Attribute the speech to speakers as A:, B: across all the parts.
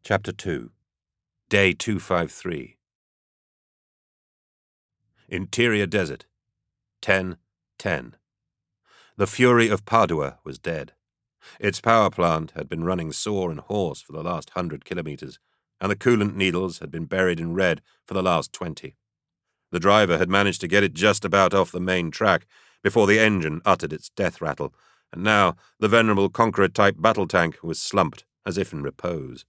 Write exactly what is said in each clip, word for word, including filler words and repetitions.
A: Chapter two. Day two fifty-three. Interior Desert. ten ten. The Fury of Padua was dead. Its power plant had been running sore and hoarse for the last hundred kilometers, and the coolant needles had been buried in red for the last twenty. The driver had managed to get it just about off the main track before the engine uttered its death rattle, and now the venerable Conqueror-type battle tank was slumped as if in repose.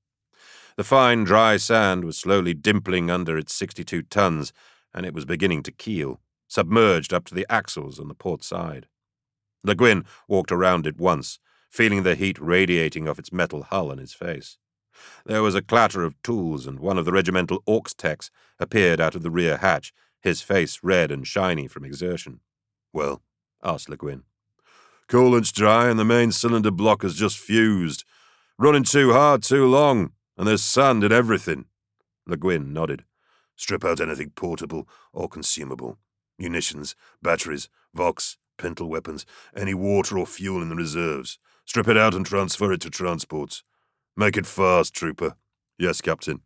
A: The fine, dry sand was slowly dimpling under its sixty-two tons, and it was beginning to keel, submerged up to the axles on the port side. Le Guin walked around it once, feeling the heat radiating off its metal hull in his face. There was a clatter of tools, and one of the regimental aux techs appeared out of the rear hatch, his face red and shiny from exertion. "Well?" asked Le Guin. "Coolant's dry, and the main cylinder block has just fused. Running too hard too long, and there's sand in everything." Le Guin nodded. "Strip out anything portable or consumable. Munitions, batteries, Vox, pintle weapons, any water or fuel in the reserves. Strip it out and transfer it to transports. Make it fast, trooper." "Yes, Captain."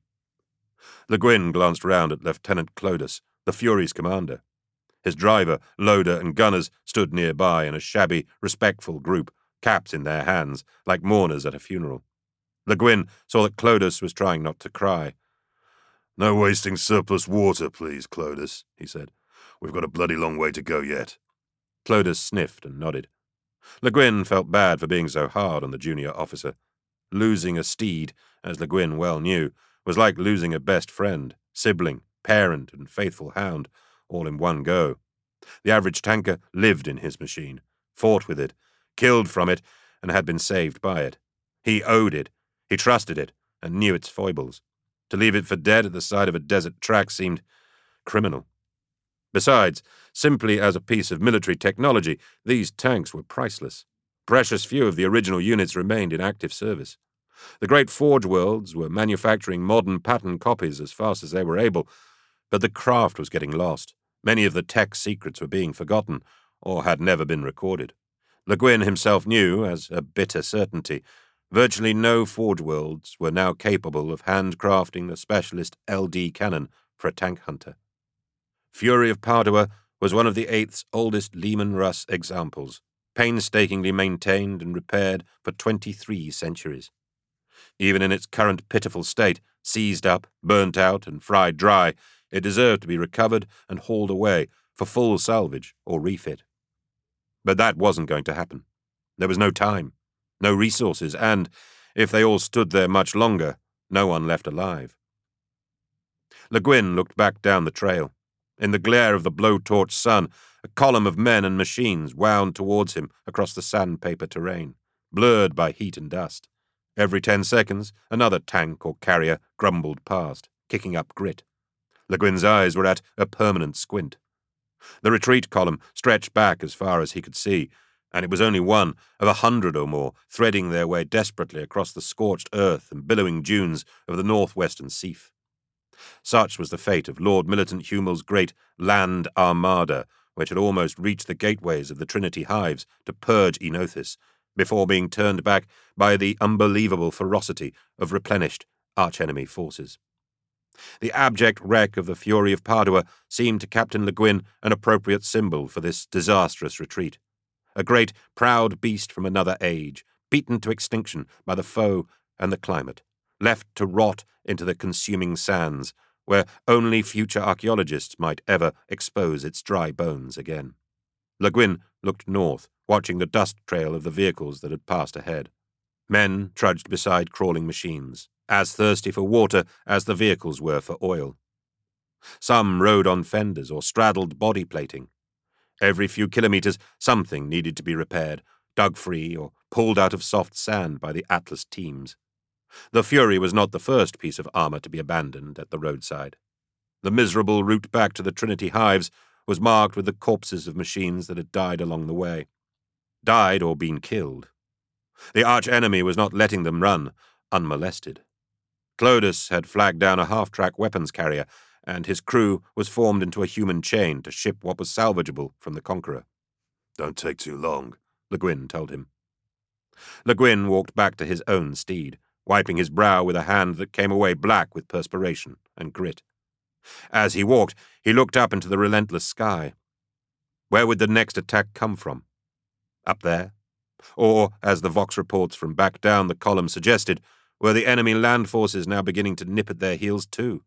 A: Le Guin glanced round at Lieutenant Clodus, the Fury's commander. His driver, loader, and gunners stood nearby in a shabby, respectful group, caps in their hands, like mourners at a funeral. Le Guin saw that Clodus was trying not to cry. "No wasting surplus water, please, Clodus," he said. "We've got a bloody long way to go yet." Clodus sniffed and nodded. Le Guin felt bad for being so hard on the junior officer. Losing a steed, as Le Guin well knew, was like losing a best friend, sibling, parent, and faithful hound, all in one go. The average tanker lived in his machine, fought with it, killed from it, and had been saved by it. He owed it, he trusted it, and knew its foibles. To leave it for dead at the side of a desert track seemed criminal. Besides, simply as a piece of military technology, these tanks were priceless. Precious few of the original units remained in active service. The great Forge Worlds were manufacturing modern pattern copies as fast as they were able, but the craft was getting lost. Many of the tech secrets were being forgotten, or had never been recorded. Le Guin himself knew, as a bitter certainty, virtually no Forge Worlds were now capable of handcrafting a specialist L D cannon for a tank hunter. Fury of Padua was one of the Eighth's oldest Lehman Russ examples, painstakingly maintained and repaired for twenty-three centuries. Even in its current pitiful state, seized up, burnt out, and fried dry, it deserved to be recovered and hauled away for full salvage or refit. But that wasn't going to happen. There was no time, no resources, and, if they all stood there much longer, no one left alive. Le Guin looked back down the trail. In the glare of the blowtorch sun, a column of men and machines wound towards him across the sandpaper terrain, blurred by heat and dust. Every ten seconds, another tank or carrier grumbled past, kicking up grit. Le Guin's eyes were at a permanent squint. The retreat column stretched back as far as he could see, and it was only one of a hundred or more threading their way desperately across the scorched earth and billowing dunes of the northwestern Seaf. Such was the fate of Lord Militant Humel's great land armada, which had almost reached the gateways of the Trinity Hives to purge Enothis, before being turned back by the unbelievable ferocity of replenished archenemy forces. The abject wreck of the Fury of Padua seemed to Captain Le Guin an appropriate symbol for this disastrous retreat. A great, proud beast from another age, beaten to extinction by the foe and the climate, left to rot into the consuming sands, where only future archaeologists might ever expose its dry bones again. Le Guin looked north, watching the dust trail of the vehicles that had passed ahead. Men trudged beside crawling machines, as thirsty for water as the vehicles were for oil. Some rode on fenders or straddled body plating. Every few kilometers, something needed to be repaired, dug free, or pulled out of soft sand by the Atlas teams. The Fury was not the first piece of armor to be abandoned at the roadside. The miserable route back to the Trinity Hives was marked with the corpses of machines that had died along the way. Died or been killed. The arch-enemy was not letting them run unmolested. Clodus had flagged down a half-track weapons carrier, and his crew was formed into a human chain to ship what was salvageable from the Conqueror. "Don't take too long," Le Guin told him. Le Guin walked back to his own steed, wiping his brow with a hand that came away black with perspiration and grit. As he walked, he looked up into the relentless sky. Where would the next attack come from? Up there? Or, as the Vox reports from back down the column suggested, were the enemy land forces now beginning to nip at their heels too?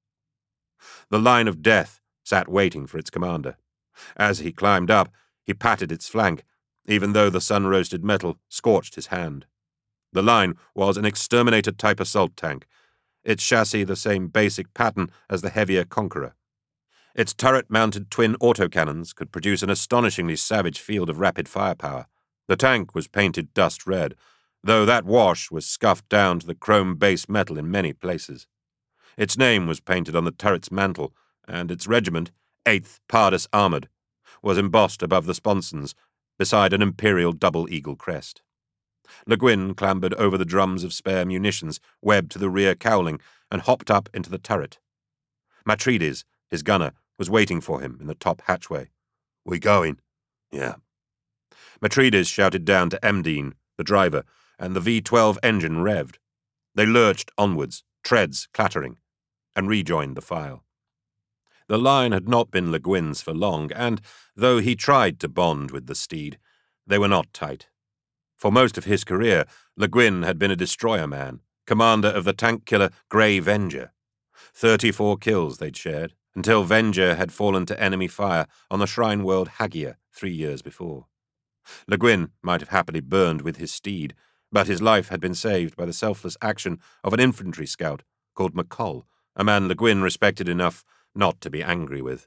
A: The line of death sat waiting for its commander. As he climbed up, he patted its flank, even though the sun-roasted metal scorched his hand. The line was an exterminator-type assault tank, its chassis the same basic pattern as the heavier Conqueror. Its turret-mounted twin autocannons could produce an astonishingly savage field of rapid firepower. The tank was painted dust red, though that wash was scuffed down to the chrome base metal in many places. Its name was painted on the turret's mantle, and its regiment, eighth Pardus Armoured, was embossed above the sponsons, beside an imperial double-eagle crest. Le Guin clambered over the drums of spare munitions webbed to the rear cowling and hopped up into the turret. Matrides, his gunner, was waiting for him in the top hatchway. "We going?" "Yeah." Matrides shouted down to Emdine, the driver, and the V twelve engine revved. They lurched onwards, treads clattering, and rejoined the file. The line had not been Le Guin's for long, and, though he tried to bond with the steed, they were not tight. For most of his career, Le Guin had been a destroyer man, commander of the tank killer Grey Venger. Thirty-four kills they'd shared, until Venger had fallen to enemy fire on the shrine world Hagia three years before. Le Guin might have happily burned with his steed, but his life had been saved by the selfless action of an infantry scout called McColl, a man Le Guin respected enough not to be angry with.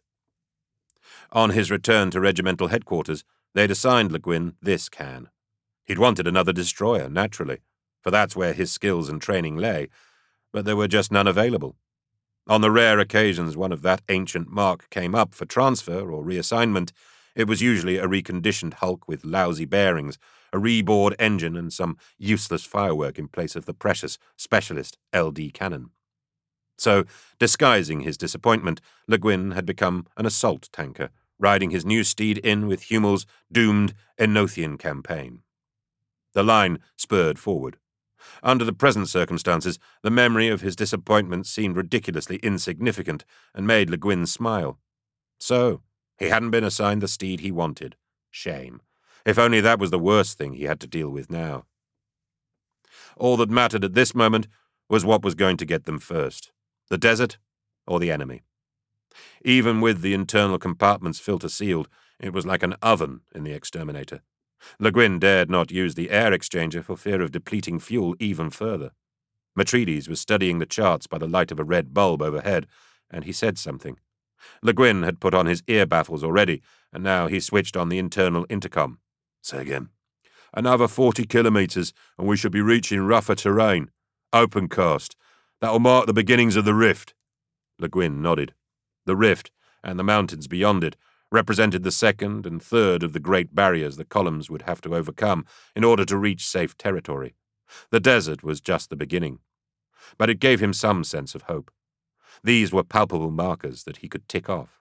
A: On his return to regimental headquarters, they'd assigned Le Guin this can. He'd wanted another destroyer, naturally, for that's where his skills and training lay, but there were just none available. On the rare occasions one of that ancient mark came up for transfer or reassignment, it was usually a reconditioned hulk with lousy bearings, a rebored engine, and some useless firework in place of the precious specialist L D cannon. So, disguising his disappointment, Le Guin had become an assault tanker, riding his new steed in with Hummel's doomed Enothian campaign. The line spurred forward. Under the present circumstances, the memory of his disappointment seemed ridiculously insignificant and made Le Guin smile. So, he hadn't been assigned the steed he wanted. Shame. If only that was the worst thing he had to deal with now. All that mattered at this moment was what was going to get them first, the desert or the enemy. Even with the internal compartments filter sealed, it was like an oven in the exterminator. Le Guin dared not use the air exchanger for fear of depleting fuel even further. Matrides was studying the charts by the light of a red bulb overhead, and he said something. Le Guin had put on his ear baffles already, and now he switched on the internal intercom. "Say again." "Another forty kilometres, and we should be reaching rougher terrain. Open cast. That'll mark the beginnings of the rift." Le Guin nodded. The rift, and the mountains beyond it, represented the second and third of the great barriers the columns would have to overcome in order to reach safe territory. The desert was just the beginning. But it gave him some sense of hope. These were palpable markers that he could tick off.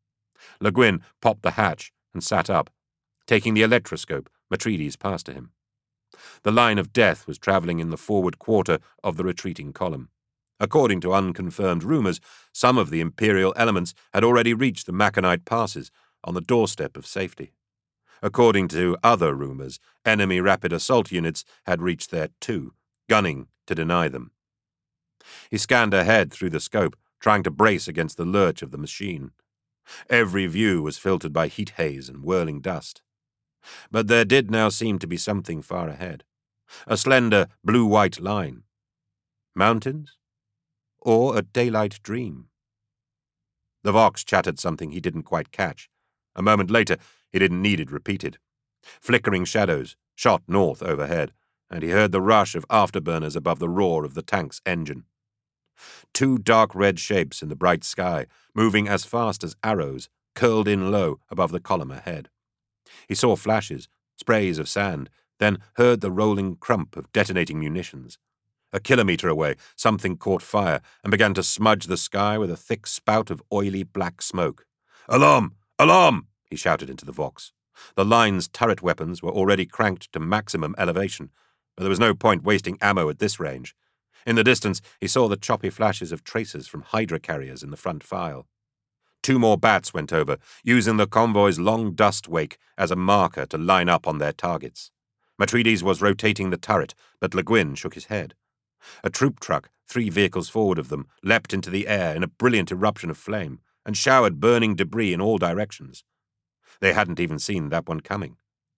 A: Le Guin popped the hatch and sat up. Taking the electroscope, Matrides passed to him. The line of death was travelling in the forward quarter of the retreating column. According to unconfirmed rumours, some of the Imperial elements had already reached the Maconite passes on the doorstep of safety. According to other rumours, enemy rapid assault units had reached there too, gunning to deny them. He scanned ahead through the scope, trying to brace against the lurch of the machine. Every view was filtered by heat haze and whirling dust. But there did now seem to be something far ahead. A slender, blue-white line. Mountains? Or a daylight dream? The Vox chattered something he didn't quite catch. A moment later, he didn't need it repeated. Flickering shadows shot north overhead, and he heard the rush of afterburners above the roar of the tank's engine. Two dark red shapes in the bright sky, moving as fast as arrows, curled in low above the column ahead. He saw flashes, sprays of sand, then heard the rolling crump of detonating munitions. A kilometre away, something caught fire and began to smudge the sky with a thick spout of oily black smoke. "Alarm! Alarm!" he shouted into the Vox. The line's turret weapons were already cranked to maximum elevation, but there was no point wasting ammo at this range. In the distance, he saw the choppy flashes of tracers from Hydra carriers in the front file. Two more bats went over, using the convoy's long dust wake as a marker to line up on their targets. Matredes was rotating the turret, but Le Guin shook his head. A troop truck, three vehicles forward of them, leapt into the air in a brilliant eruption of flame and showered burning debris in all directions. They hadn't even seen that one coming.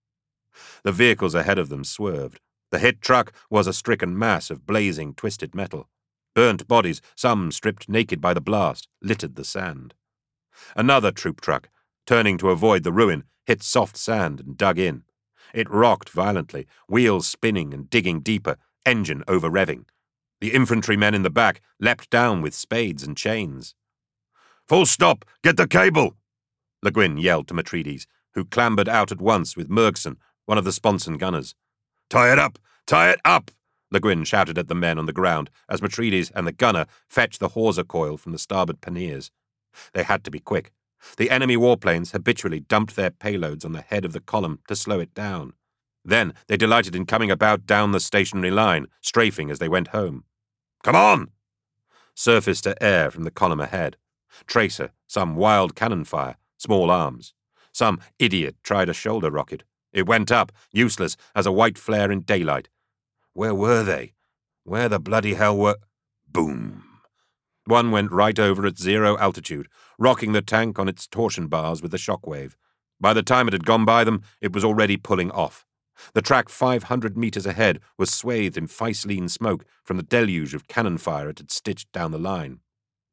A: The vehicles ahead of them swerved. The hit truck was a stricken mass of blazing, twisted metal. Burnt bodies, some stripped naked by the blast, littered the sand. Another troop truck, turning to avoid the ruin, hit soft sand and dug in. It rocked violently, wheels spinning and digging deeper, engine over-revving. The infantrymen in the back leapt down with spades and chains. "Full stop! Get the cable!" Le Guin yelled to Matredes, who clambered out at once with Mergson, one of the sponson gunners. "Tie it up! Tie it up!" Le Guin shouted at the men on the ground as Matredes and the gunner fetched the hawser coil from the starboard panniers. They had to be quick. The enemy warplanes habitually dumped their payloads on the head of the column to slow it down. Then they delighted in coming about down the stationary line, strafing as they went home. "Come on!" Surface to air from the column ahead. Tracer, some wild cannon fire, small arms. Some idiot tried a shoulder rocket. It went up, useless as a white flare in daylight. Where were they? Where the bloody hell were... Boom! One went right over at zero altitude, rocking the tank on its torsion bars with the shockwave. By the time it had gone by them, it was already pulling off. The track five hundred meters ahead was swathed in Feislene smoke from the deluge of cannon fire it had stitched down the line.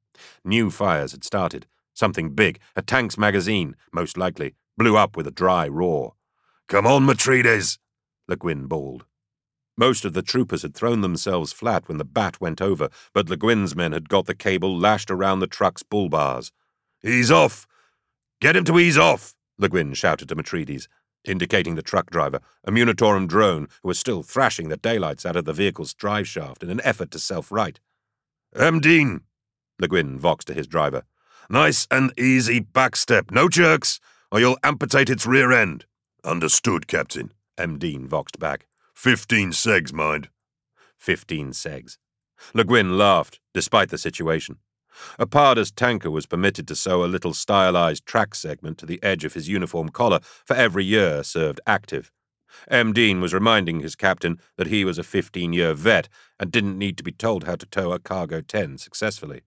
A: New fires had started. Something big, a tank's magazine, most likely, blew up with a dry roar. "Come on, Matredes!" Le Guin bawled. Most of the troopers had thrown themselves flat when the bat went over, but Le Guin's men had got the cable lashed around the truck's bull bars. "Ease off! Get him to ease off!" Le Guin shouted to Matredes, indicating the truck driver, a Munitorum drone who was still thrashing the daylights out of the vehicle's drive shaft in an effort to self-right. "Emdine," Le Guin voxed to his driver. "Nice and easy backstep, no jerks, or you'll amputate its rear end." "Understood, Captain," Emdine voxed back. Fifteen segs, mind. Fifteen segs. Le Guin laughed, despite the situation. Apada's tanker was permitted to sew a little stylized track segment to the edge of his uniform collar for every year served active. Emdine was reminding his captain that he was a fifteen-year vet and didn't need to be told how to tow a cargo ten successfully.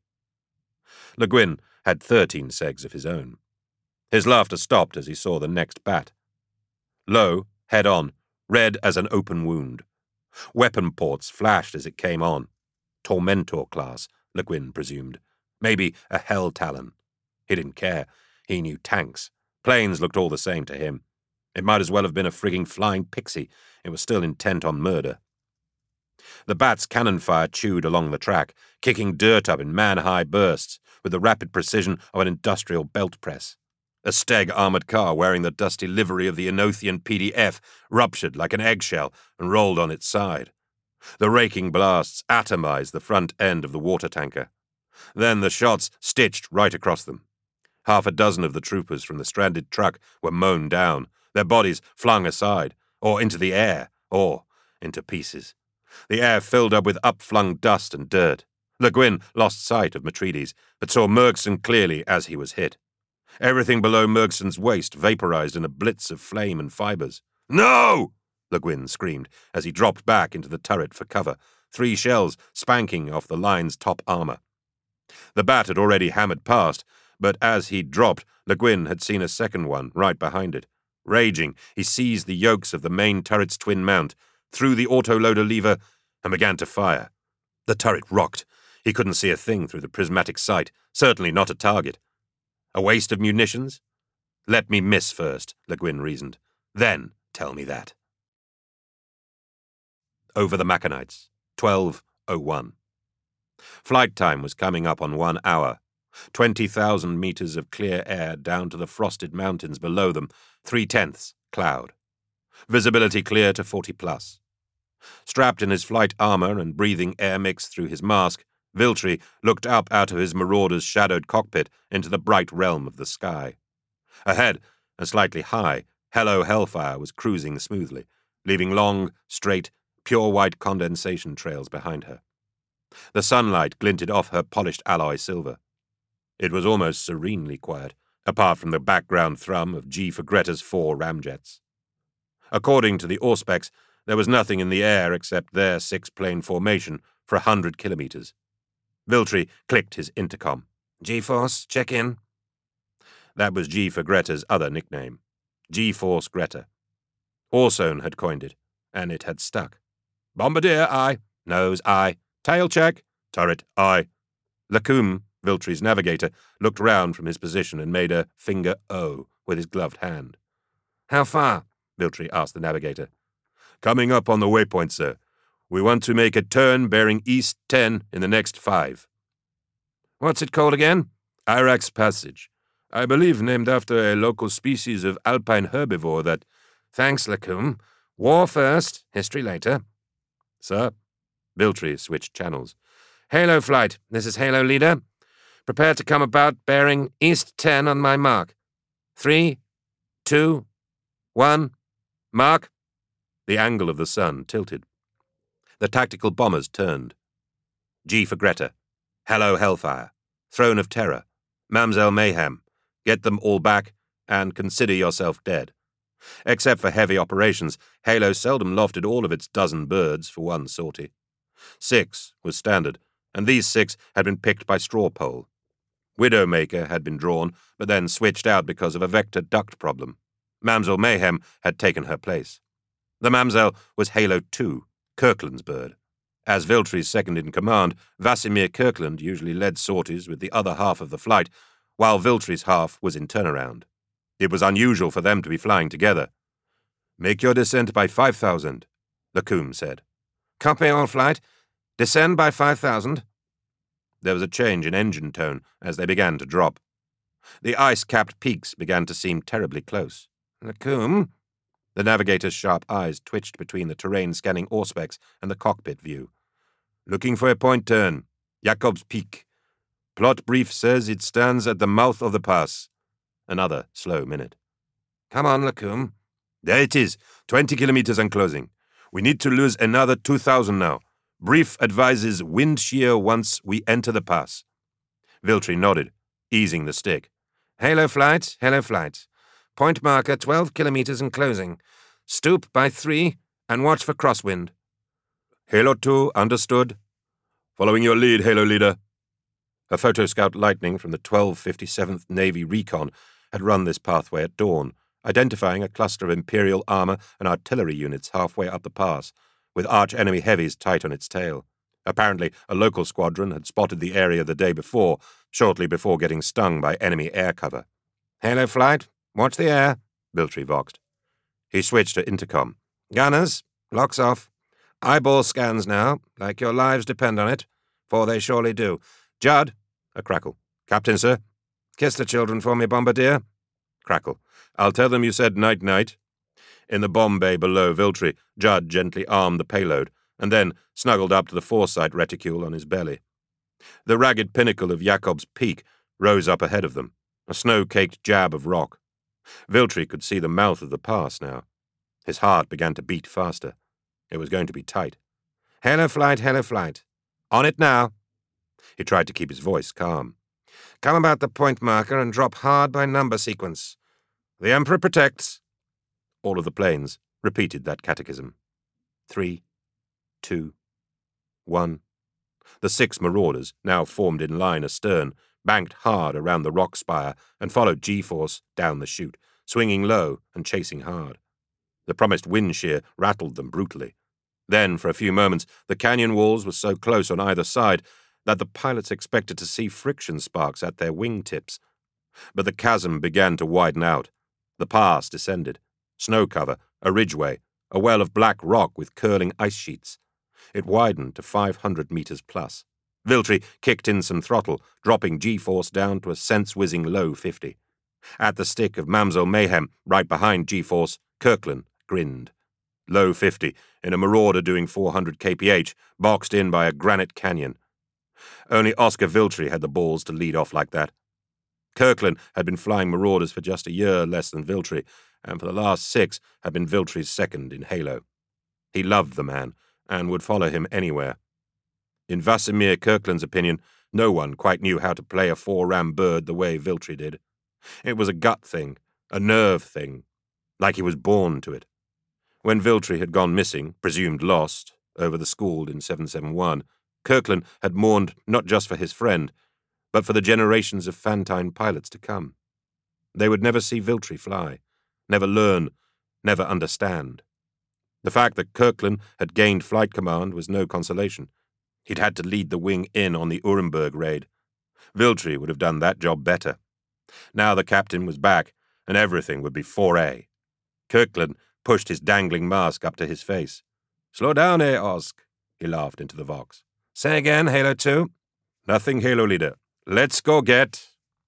A: Le Guin had thirteen segs of his own. His laughter stopped as he saw the next bat. Low, head on, red as an open wound. Weapon ports flashed as it came on. Tormentor class, Le Guin presumed. Maybe a Hell Talon. He didn't care. He knew tanks. Planes looked all the same to him. It might as well have been a frigging flying pixie. It was still intent on murder. The bat's cannon fire chewed along the track, kicking dirt up in man-high bursts with the rapid precision of an industrial belt press. A Steg armored car wearing the dusty livery of the Enothian P D F ruptured like an eggshell and rolled on its side. The raking blasts atomized the front end of the water tanker. Then the shots stitched right across them. Half a dozen of the troopers from the stranded truck were mown down, their bodies flung aside, or into the air, or into pieces. The air filled up with upflung dust and dirt. Le Guin lost sight of Matredes, but saw Mergson clearly as he was hit. Everything below Mergson's waist vaporized in a blitz of flame and fibers. "No!" Le Guin screamed as he dropped back into the turret for cover, three shells spanking off the line's top armor. The bat had already hammered past, but as he'd dropped, Le Guin had seen a second one right behind it. Raging, he seized the yokes of the main turret's twin mount, threw the autoloader lever, and began to fire. The turret rocked. He couldn't see a thing through the prismatic sight, certainly not a target. A waste of munitions? Let me miss first, Le Guin reasoned. Then tell me that. Over the Machanites, twelve oh one. Flight time was coming up on one hour. Twenty thousand meters of clear air down to the frosted mountains below them, three-tenths cloud. Visibility clear to forty plus. Strapped in his flight armor and breathing air mix through his mask, Viltri looked up out of his marauder's shadowed cockpit into the bright realm of the sky. Ahead, and slightly high, Hello Hellfire was cruising smoothly, leaving long, straight, pure white condensation trails behind her. The sunlight glinted off her polished alloy silver. It was almost serenely quiet, apart from the background thrum of G for Greta's four ramjets. According to the Auspex, there was nothing in the air except their six-plane formation for a hundred kilometers. Viltri clicked his intercom. G-Force, check in. That was G for Greta's other nickname, G-Force Greta. Orson had coined it, and it had stuck. Bombardier, aye. Nose, aye. Tail check. Turret, aye. Lacombe, Viltri's navigator, looked round from his position and made a finger O with his gloved hand. How far? Viltri asked the navigator. Coming up on the waypoint, sir. We want to make a turn bearing east ten in the next five. What's it called again? Irax Passage. I believe named after a local species of alpine herbivore that... Thanks, Lacombe. War first, history later. Sir? Viltri switched channels. Halo flight, this is Halo Leader. Prepare to come about bearing east ten on my mark. Three, two, one, mark. The angle of the sun tilted. The tactical bombers turned. G for Greta. Hello Hellfire. Throne of Terror. Mamselle Mayhem. Get them all back, and consider yourself dead. Except for heavy operations, Halo seldom lofted all of its dozen birds for one sortie. Six was standard, and these six had been picked by straw poll. Widowmaker had been drawn, but then switched out because of a vector duct problem. Mamselle Mayhem had taken her place. The Mamselle was Halo two, Kirkland's bird. As Viltri's second-in-command, Vasimir Kirkland usually led sorties with the other half of the flight, while Viltri's half was in turnaround. It was unusual for them to be flying together. Make your descent by five thousand, Lacombe said. Copy all flight. Descend by five thousand. There was a change in engine tone as they began to drop. The ice-capped peaks began to seem terribly close. Lacombe? The navigator's sharp eyes twitched between the terrain-scanning Auspex and the cockpit view. Looking for a point turn. Jacob's Peak. Plot brief says it stands at the mouth of the pass. Another slow minute. Come on, Lacombe. There it is. Twenty kilometers and closing. We need to lose another two thousand now. Brief advises wind shear once we enter the pass. Viltri nodded, easing the stick. Halo flight, Halo flight. Point marker twelve kilometers and closing. Stoop by three and watch for crosswind. Halo two, understood. Following your lead, Halo Leader. A photo scout Lightning from the twelve fifty-seventh Navy Recon had run this pathway at dawn, identifying a cluster of Imperial armor and artillery units halfway up the pass, with arch-enemy heavies tight on its tail. Apparently, a local squadron had spotted the area the day before, shortly before getting stung by enemy air cover. Halo flight, watch the air, Viltri voxed. He switched to intercom. Gunners, locks off. Eyeball scans now, like your lives depend on it, for they surely do. Judd, a crackle. Captain, sir. Kiss the children for me, Bombardier. Crackle. I'll tell them you said night-night. In the bomb bay below Viltri, Judd gently armed the payload, and then snuggled up to the foresight reticule on his belly. The ragged pinnacle of Jacob's Peak rose up ahead of them, a snow-caked jab of rock. Viltri could see the mouth of the pass now. His heart began to beat faster. It was going to be tight. Halo flight, Halo flight. On it now. He tried to keep his voice calm. Come about the point marker and drop hard by number sequence. The Emperor protects. All of the planes repeated that catechism. Three, two, one. The six marauders, now formed in line astern, banked hard around the rock spire and followed G-force down the chute, swinging low and chasing hard. The promised wind shear rattled them brutally. Then, for a few moments, the canyon walls were so close on either side that the pilots expected to see friction sparks at their wingtips. But the chasm began to widen out. The pass descended. Snow cover, a ridgeway, a well of black rock with curling ice sheets. It widened to five hundred meters plus. Viltri kicked in some throttle, dropping G-force down to a sense-whizzing low fifty. At the stick of Mamselle Mayhem, right behind G-force, Kirkland grinned. Low fifty, in a Marauder doing four hundred kph, boxed in by a granite canyon. Only Oscar Viltri had the balls to lead off like that. Kirkland had been flying Marauders for just a year less than Viltri, and for the last six had been Viltri's second in Halo. He loved the man, and would follow him anywhere. In Vasimir Kirkland's opinion, no one quite knew how to play a four-ram bird the way Viltri did. It was a gut thing, a nerve thing, like he was born to it. When Viltri had gone missing, presumed lost, over the Skald in seven seventy-one, Kirkland had mourned not just for his friend, but for the generations of Fantine pilots to come. They would never see Viltri fly, never learn, never understand. The fact that Kirkland had gained flight command was no consolation. He'd had to lead the wing in on the Urumberg raid. Viltri would have done that job better. Now the captain was back, and everything would be four A. Kirkland pushed his dangling mask up to his face. "Slow down, eh, Osk?" he laughed into the Vox. "Say again, Halo two? "Nothing, Halo Leader. Let's go get—"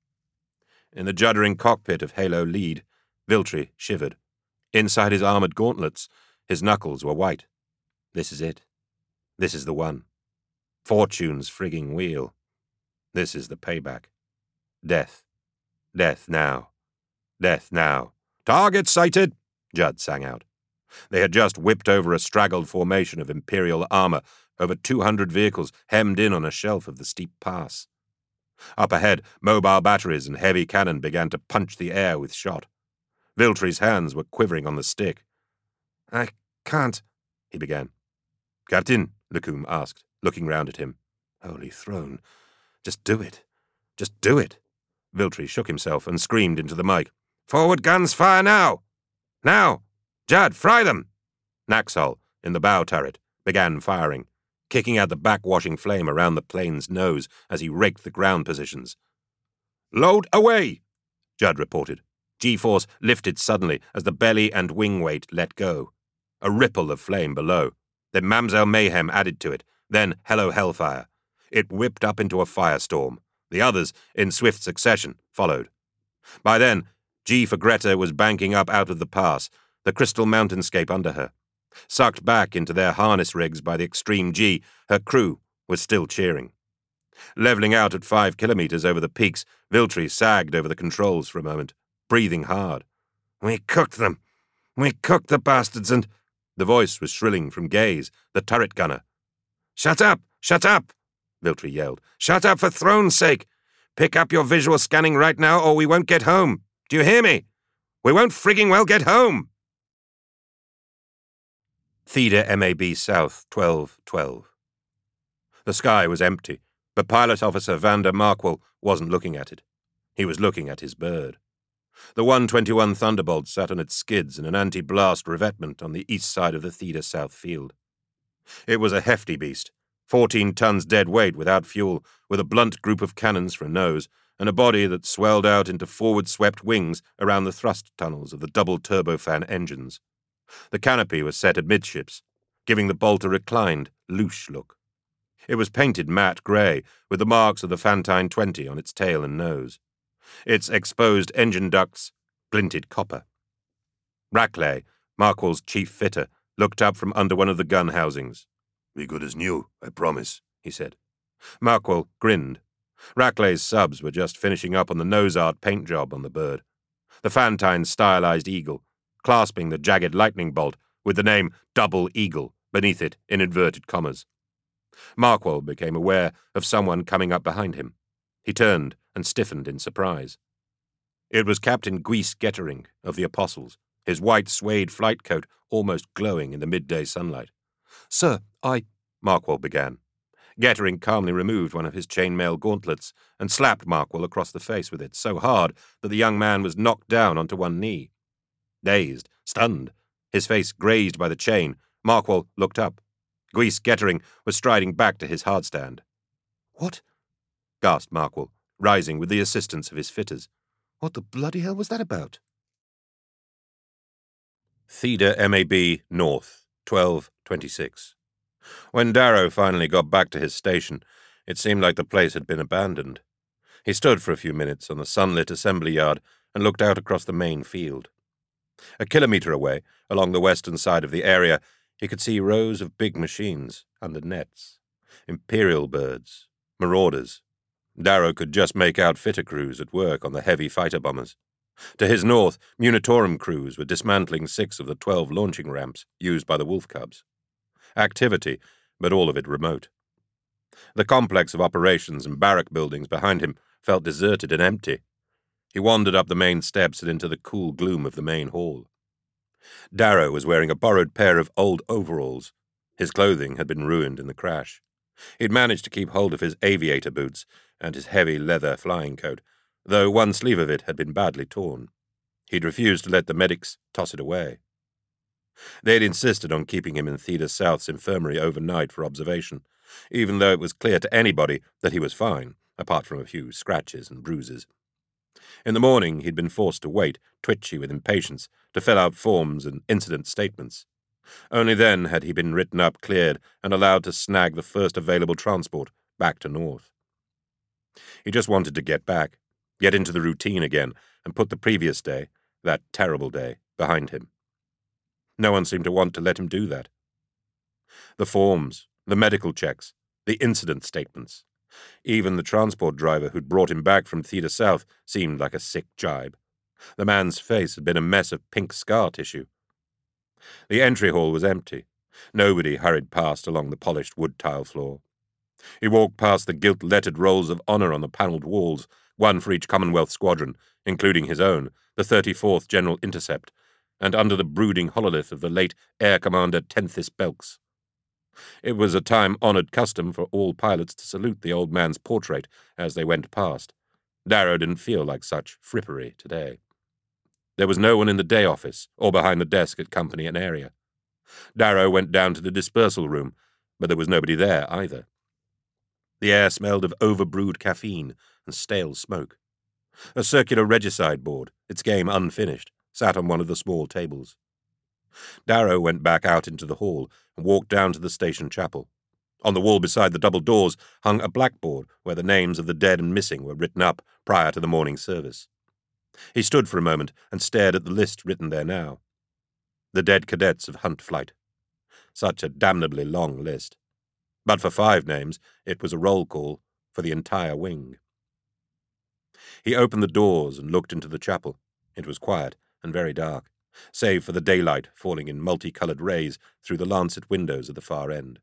A: In the juddering cockpit of Halo Lead, Viltri shivered. Inside his armored gauntlets, his knuckles were white. This is it. This is the one. Fortune's frigging wheel. This is the payback. Death. Death now. Death now. "Target sighted!" Judd sang out. They had just whipped over a straggled formation of Imperial armor, over two hundred vehicles hemmed in on a shelf of the steep pass. Up ahead, mobile batteries and heavy cannon began to punch the air with shot. Viltri's hands were quivering on the stick. "I can't," he began. "Captain," Lacombe asked, looking round at him. Holy throne. Just do it. Just do it. Viltri shook himself and screamed into the mic. "Forward guns, fire now! Now! Judd, fry them!" Naxal, in the bow turret, began firing, kicking out the backwashing flame around the plane's nose as he raked the ground positions. "Load away!" Judd reported. G-force lifted suddenly as the belly and wing weight let go. A ripple of flame below. Then Mamselle Mayhem added to it. Then Hello Hellfire. It whipped up into a firestorm. The others, in swift succession, followed. By then, G for Greta was banking up out of the pass, the crystal mountainscape under her. Sucked back into their harness rigs by the extreme G, her crew was still cheering. Leveling out at five kilometers over the peaks, Viltri sagged over the controls for a moment, breathing hard. "We cooked them! We cooked the bastards and—" The voice was shrilling from Gaze, the turret gunner. "Shut up! Shut up!" Viltri yelled. "Shut up for throne's sake! Pick up your visual scanning right now or we won't get home! Do you hear me? We won't frigging well get home!" Theda M A B South, twelve twelve. The sky was empty, but Pilot Officer Vander Markwell wasn't looking at it. He was looking at his bird. The one twenty-one Thunderbolt sat on its skids in an anti-blast revetment on the east side of the Theda South field. It was a hefty beast, fourteen tons dead weight without fuel, with a blunt group of cannons for a nose, and a body that swelled out into forward-swept wings around the thrust tunnels of the double turbofan engines. The canopy was set amidships, giving the bolt a reclined, louche look. It was painted matte grey, with the marks of the Fantine twenty on its tail and nose. Its exposed engine ducts glinted copper. Rackley, Markwell's chief fitter, looked up from under one of the gun housings. "Be good as new, I promise," he said. Markwell grinned. Rackley's subs were just finishing up on the nose art paint job on the bird. The Fantine's stylized eagle, clasping the jagged lightning bolt with the name Double Eagle beneath it in inverted commas. Markwell became aware of someone coming up behind him. He turned and stiffened in surprise. It was Captain Guis Gettering of the Apostles, his white suede flight coat almost glowing in the midday sunlight. "Sir, I—" Markwell began. Gettering calmly removed one of his chainmail gauntlets and slapped Markwell across the face with it so hard that the young man was knocked down onto one knee. Dazed, stunned, his face grazed by the chain, Markwell looked up. Guis Gettering was striding back to his hardstand. "What?" gasped Markwell, rising with the assistance of his fitters. "What the bloody hell was that about?" Theda M A B North, twelve twenty-six. When Darrow finally got back to his station, it seemed like the place had been abandoned. He stood for a few minutes on the sunlit assembly yard and looked out across the main field. A kilometre away, along the western side of the area, he could see rows of big machines under nets. Imperial birds, marauders. Darrow could just make out fitter crews at work on the heavy fighter bombers. To his north, Munitorum crews were dismantling six of the twelve launching ramps used by the Wolf Cubs. Activity, but all of it remote. The complex of operations and barrack buildings behind him felt deserted and empty. He wandered up the main steps and into the cool gloom of the main hall. Darrow was wearing a borrowed pair of old overalls. His clothing had been ruined in the crash. He'd managed to keep hold of his aviator boots and his heavy leather flying coat, though one sleeve of it had been badly torn. He'd refused to let the medics toss it away. They'd insisted on keeping him in Theda South's infirmary overnight for observation, even though it was clear to anybody that he was fine, apart from a few scratches and bruises. In the morning, he'd been forced to wait, twitchy with impatience, to fill out forms and incident statements. Only then had he been written up, cleared, and allowed to snag the first available transport back to North. He just wanted to get back, get into the routine again, and put the previous day, that terrible day, behind him. No one seemed to want to let him do that. The forms, the medical checks, the incident statements. Even the transport driver who'd brought him back from Theda South seemed like a sick jibe. The man's face had been a mess of pink scar tissue. The entry hall was empty. Nobody hurried past along the polished wood tile floor. He walked past the gilt-lettered rolls of honor on the panelled walls, one for each Commonwealth squadron, including his own, the thirty-fourth General Intercept, and under the brooding hololith of the late Air Commander Tenthis Belks. It was a time-honored custom for all pilots to salute the old man's portrait as they went past. Darrow didn't feel like such frippery today. There was no one in the day office or behind the desk at company and area. Darrow went down to the dispersal room, but there was nobody there either. The air smelled of overbrewed caffeine and stale smoke. A circular regicide board, its game unfinished, sat on one of the small tables. Darrow went back out into the hall and walked down to the station chapel. On the wall beside the double doors hung a blackboard where the names of the dead and missing were written up prior to the morning service. He stood for a moment and stared at the list written there now. The dead cadets of Hunt Flight. Such a damnably long list. But for five names, it was a roll call for the entire wing. He opened the doors and looked into the chapel. It was quiet and very dark, save for the daylight falling in multicolored rays through the lancet windows at the far end.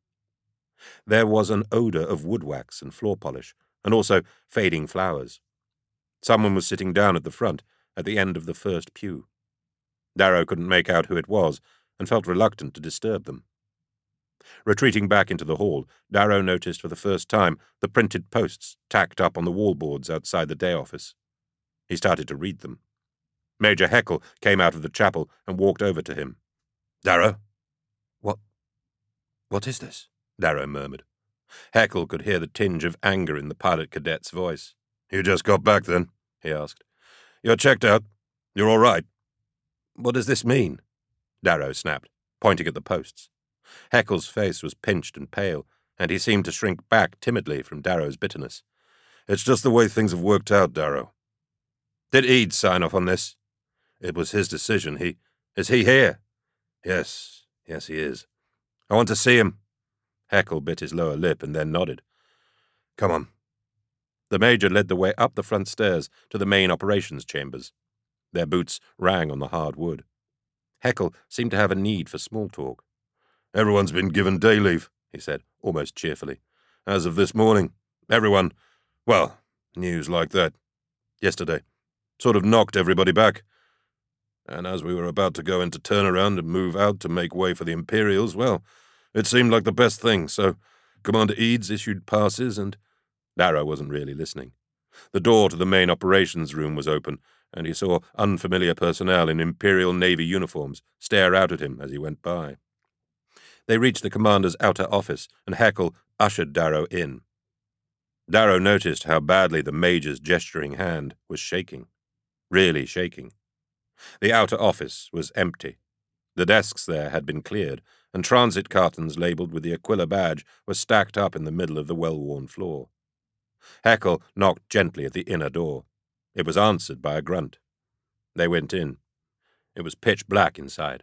A: There was an odor of wood wax and floor polish, and also fading flowers. Someone was sitting down at the front, at the end of the first pew. Darrow couldn't make out who it was, and felt reluctant to disturb them. Retreating back into the hall, Darrow noticed for the first time the printed posts tacked up on the wallboards outside the day office. He started to read them. Major Heckle came out of the chapel and walked over to him. "Darrow?" "What? What is this?" Darrow murmured. Heckle could hear the tinge of anger in the pilot cadet's voice. "You just got back, then?" he asked. "You're checked out. You're all right." "What does this mean?" Darrow snapped, pointing at the posts. Heckle's face was pinched and pale, and he seemed to shrink back timidly from Darrow's bitterness. "It's just the way things have worked out, Darrow." "Did Eads sign off on this?" "It was his decision. He... Is he here?" "Yes, yes he is." "I want to see him." Heckle bit his lower lip and then nodded. "Come on." The major led the way up the front stairs to the main operations chambers. Their boots rang on the hard wood. Heckle seemed to have a need for small talk. "Everyone's been given day leave," he said, almost cheerfully. "As of this morning. Everyone. Well, news like that. Yesterday. Sort of knocked everybody back. And as we were about to go into turnaround and move out to make way for the Imperials, well, it seemed like the best thing, so Commander Eads issued passes and—" Darrow wasn't really listening. The door to the main operations room was open, and he saw unfamiliar personnel in Imperial Navy uniforms stare out at him as he went by. They reached the commander's outer office, and Heckle ushered Darrow in. Darrow noticed how badly the major's gesturing hand was shaking. Really shaking. The outer office was empty. The desks there had been cleared, and transit cartons labeled with the Aquila badge were stacked up in the middle of the well-worn floor. Heckle knocked gently at the inner door. It was answered by a grunt. They went in. It was pitch black inside.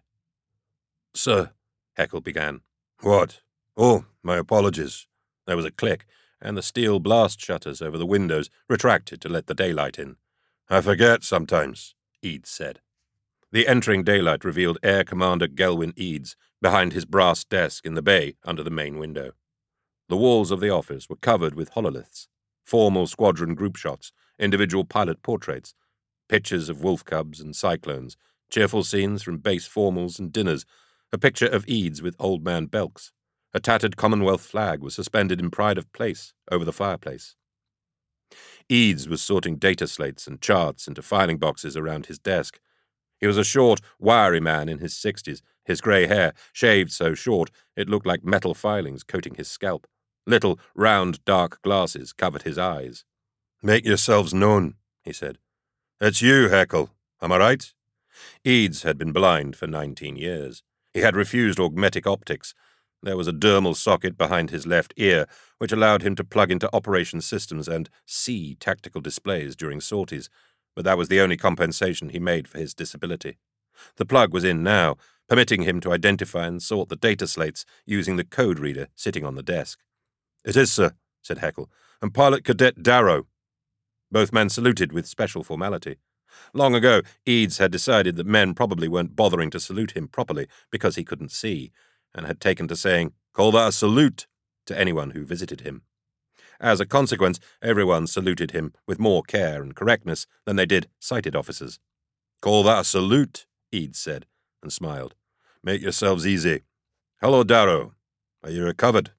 A: "Sir," Heckle began. "What? Oh, my apologies." There was a click, and the steel blast shutters over the windows retracted to let the daylight in. "I forget sometimes," Eads said. The entering daylight revealed Air Commander Gelwyn Eads behind his brass desk in the bay under the main window. The walls of the office were covered with hololiths, formal squadron group shots, individual pilot portraits, pictures of wolf cubs and cyclones, cheerful scenes from base formals and dinners, a picture of Eads with Old Man Belks. A tattered Commonwealth flag was suspended in pride of place over the fireplace. Eads was sorting data slates and charts into filing boxes around his desk. He was a short, wiry man in his sixties, his grey hair shaved so short it looked like metal filings coating his scalp. Little, round, dark glasses covered his eyes. "Make yourselves known," he said. "It's you, Heckle. Am I right?" Eads had been blind for nineteen years. He had refused augmetic optics. There was a dermal socket behind his left ear, which allowed him to plug into operation systems and see tactical displays during sorties, but that was the only compensation he made for his disability. The plug was in now, permitting him to identify and sort the data slates using the code reader sitting on the desk. "It is, sir," said Heckle, "and Pilot Cadet Darrow." Both men saluted with special formality. Long ago, Eads had decided that men probably weren't bothering to salute him properly because he couldn't see, and had taken to saying, "Call that a salute," to anyone who visited him. As a consequence, everyone saluted him with more care and correctness than they did sighted officers. "Call that a salute," Eads said, and smiled. "Make yourselves easy. Hello, Darrow. Are you recovered?"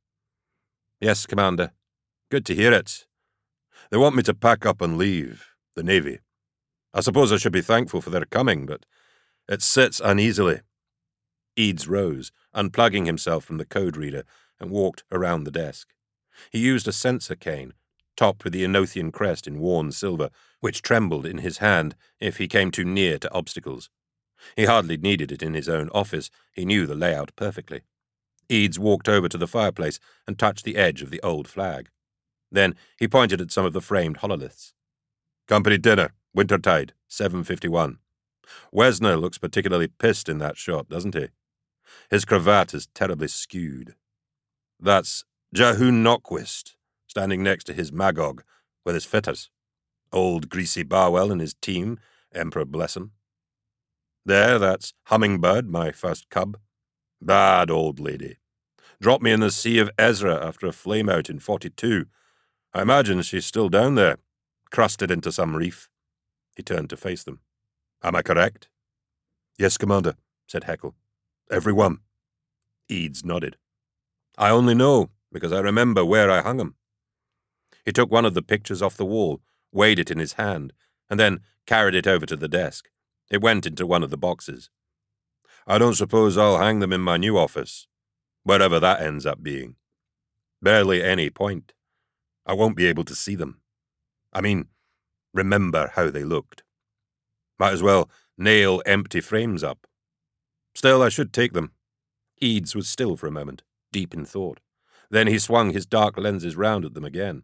A: "Yes, Commander. Good to hear it." "They want me to pack up and leave, the Navy. I suppose I should be thankful for their coming, but it sits uneasily." Eads rose, unplugging himself from the code reader, and walked around the desk. He used a sensor cane, topped with the Enothian crest in worn silver, which trembled in his hand if he came too near to obstacles. He hardly needed it in his own office. He knew the layout perfectly. Eads walked over to the fireplace and touched the edge of the old flag. Then he pointed at some of the framed hololiths. "Company dinner, Wintertide, seven fifty-one. Wesner looks particularly pissed in that shot, doesn't he? His cravat is terribly skewed. That's Jahun Noquist, standing next to his Magog, with his fitters. Old Greasy Barwell and his team, Emperor bless him. There, that's Hummingbird, my first cub. Bad old lady. Dropped me in the Sea of Ezra after a flame-out in forty-two. I imagine she's still down there, crusted into some reef." He turned to face them. "Am I correct?" "Yes, Commander," said Heckle. "Every one." Eads nodded. "I only know because I remember where I hung 'em." He took one of the pictures off the wall, weighed it in his hand, and then carried it over to the desk. It went into one of the boxes. "I don't suppose I'll hang them in my new office, wherever that ends up being. Barely any point. I won't be able to see them. I mean, remember how they looked. Might as well nail empty frames up. Still, I should take them." Eads was still for a moment, deep in thought. Then he swung his dark lenses round at them again.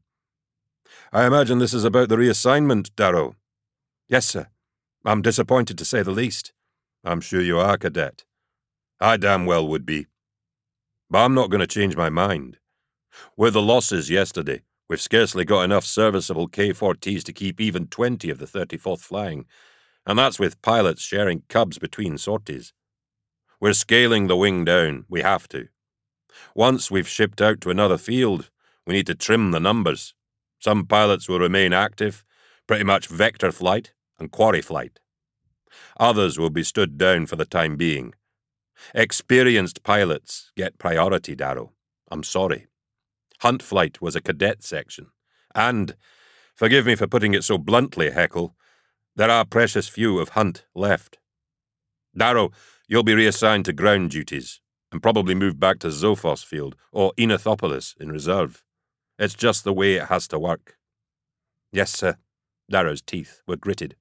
A: "I imagine this is about the reassignment, Darrow." "Yes, sir. I'm disappointed, to say the least." "I'm sure you are, Cadet. I damn well would be. But I'm not going to change my mind. With the losses yesterday, we've scarcely got enough serviceable K four Ts to keep even twenty of the thirty-fourth flying, and that's with pilots sharing cubs between sorties. We're scaling the wing down. We have to. Once we've shipped out to another field, we need to trim the numbers. Some pilots will remain active, pretty much vector flight and quarry flight. Others will be stood down for the time being. Experienced pilots get priority, Darrow. I'm sorry. Hunt flight was a cadet section. And, forgive me for putting it so bluntly, Heckle, there are precious few of Hunt left. Darrow, you'll be reassigned to ground duties and probably moved back to Zophos Field or Enothopolis in reserve. It's just the way it has to work." "Yes, sir." Darrow's teeth were gritted.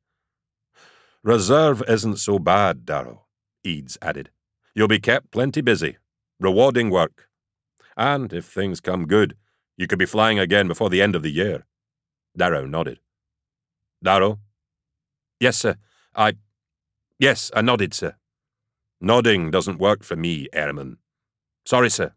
A: "Reserve isn't so bad, Darrow," Eads added. "You'll be kept plenty busy. Rewarding work. And if things come good, you could be flying again before the end of the year." Darrow nodded. "Darrow?" "Yes, sir. I... Yes, I nodded, sir." "Nodding doesn't work for me, Airman." "Sorry, sir."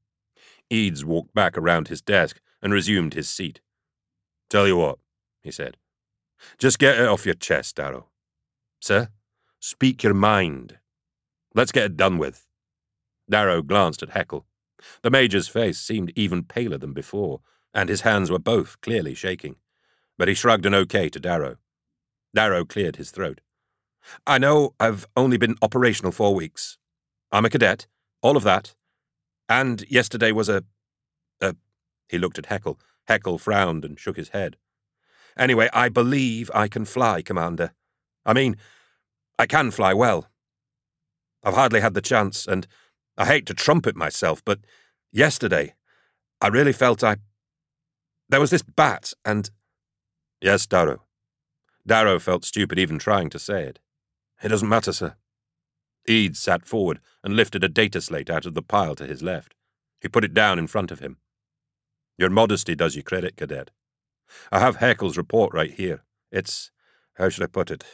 A: Eads walked back around his desk and resumed his seat. "Tell you what," he said. "Just get it off your chest, Darrow." "Sir?" "Speak your mind. Let's get it done with." Darrow glanced at Heckle. The Major's face seemed even paler than before, and his hands were both clearly shaking. But he shrugged an okay to Darrow. Darrow cleared his throat. I know I've only been operational four weeks. I'm a cadet, all of that. And yesterday was a... a... He looked at Heckle. Heckle frowned and shook his head. Anyway, I believe I can fly, Commander. I mean, I can fly well. I've hardly had the chance, and I hate to trumpet myself, but yesterday, I really felt I... There was this bat, and... Yes, Darrow. Darrow felt stupid even trying to say it. It doesn't matter, sir. Eads sat forward and lifted a data slate out of the pile to his left. He put it down in front of him. Your modesty does you credit, Cadet. I have Heckle's report right here. It's... how should I put it?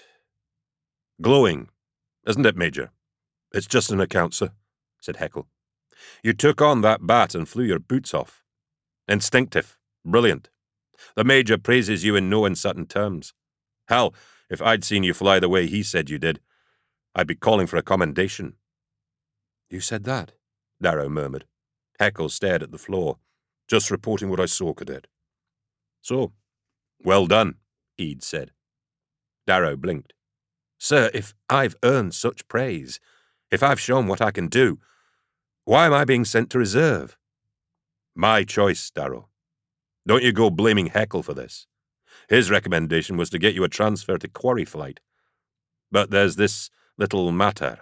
A: Glowing, isn't it, Major? It's just an account, sir, said Heckle. You took on that bat and flew your boots off. Instinctive. Brilliant. The Major praises you in no uncertain terms. Hell, if I'd seen you fly the way he said you did, I'd be calling for a commendation. You said that? Darrow murmured. Heckle stared at the floor. Just reporting what I saw, Cadet. So, well done, Eads said. Darrow blinked. Sir, if I've earned such praise, if I've shown what I can do, why am I being sent to reserve? My choice, Darrow. Don't you go blaming Heckle for this. His recommendation was to get you a transfer to Quarry Flight. But there's this little matter.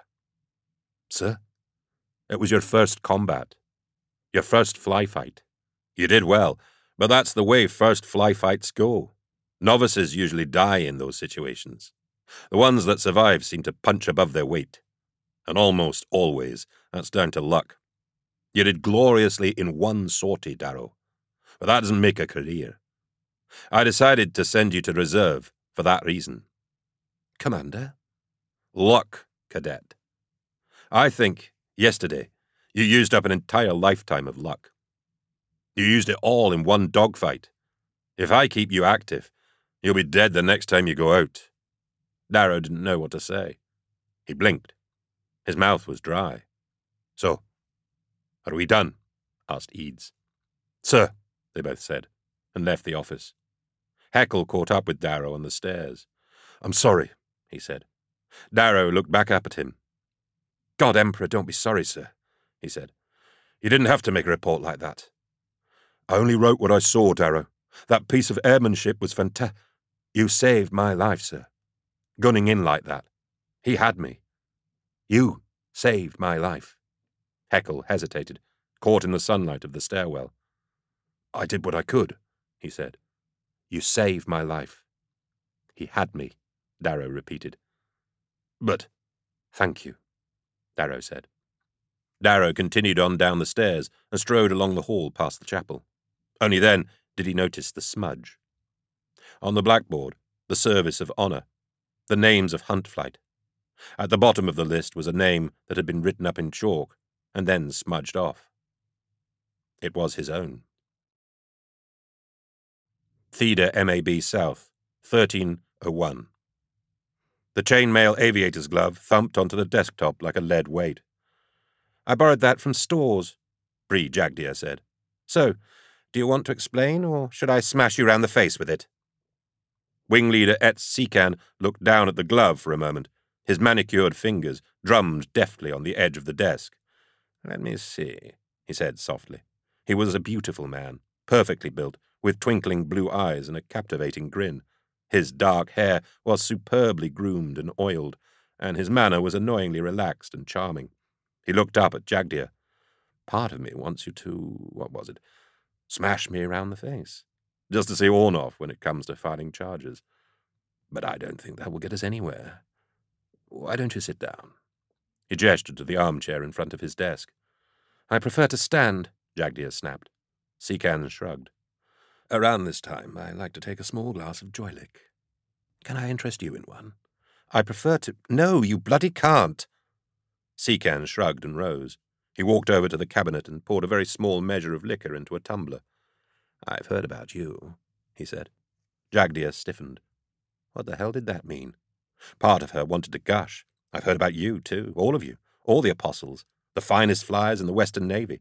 A: Sir? It was your first combat. Your first fly fight. You did well, but that's the way first fly fights go. Novices usually die in those situations. The ones that survive seem to punch above their weight. And almost always, that's down to luck. You did gloriously in one sortie, Darrow. But that doesn't make a career. I decided to send you to reserve for that reason. Commander? Luck, Cadet. I think, yesterday, you used up an entire lifetime of luck. You used it all in one dogfight. If I keep you active, you'll be dead the next time you go out. Darrow didn't know what to say. He blinked. His mouth was dry. So, are we done? Asked Eads. Sir, they both said, and left the office. Heckle caught up with Darrow on the stairs. I'm sorry, he said. Darrow looked back up at him. God, Emperor, don't be sorry, sir, he said. You didn't have to make a report like that. I only wrote what I saw, Darrow. That piece of airmanship was fantastic. You saved my life, sir. Gunning in like that. He had me. You saved my life. Heckle hesitated, caught in the sunlight of the stairwell. I did what I could, he said. You saved my life. He had me, Darrow repeated. But, thank you, Darrow said. Darrow continued on down the stairs and strode along the hall past the chapel. Only then did he notice the smudge. On the blackboard, the service of honour, the names of Hunt Flight. At the bottom of the list was a name that had been written up in chalk and then smudged off. It was his own. Theda M A B South, thirteen oh one. The chainmail aviator's glove thumped onto the desktop like a lead weight. I borrowed that from Stores, Bree Jagdir said. So, do you want to explain, or should I smash you round the face with it? Wing Leader Etz Secan looked down at the glove for a moment. His manicured fingers drummed deftly on the edge of the desk. Let me see, he said softly. He was a beautiful man, perfectly built, with twinkling blue eyes and a captivating grin. His dark hair was superbly groomed and oiled, and his manner was annoyingly relaxed and charming. He looked up at Jagdir. Part of me wants you to, what was it, smash me around the face, just to see Ornov when it comes to filing charges. But I don't think that will get us anywhere. Why don't you sit down? He gestured to the armchair in front of his desk. I prefer to stand, Jagdir snapped. Secan shrugged. Around this time, I like to take a small glass of Joylick. Can I interest you in one? I prefer to... No, you bloody can't. Secan shrugged and rose. He walked over to the cabinet and poured a very small measure of liquor into a tumbler. I've heard about you, he said. Jagdir stiffened. What the hell did that mean? Part of her wanted to gush. I've heard about you, too, all of you, all the apostles, the finest flyers in the Western Navy.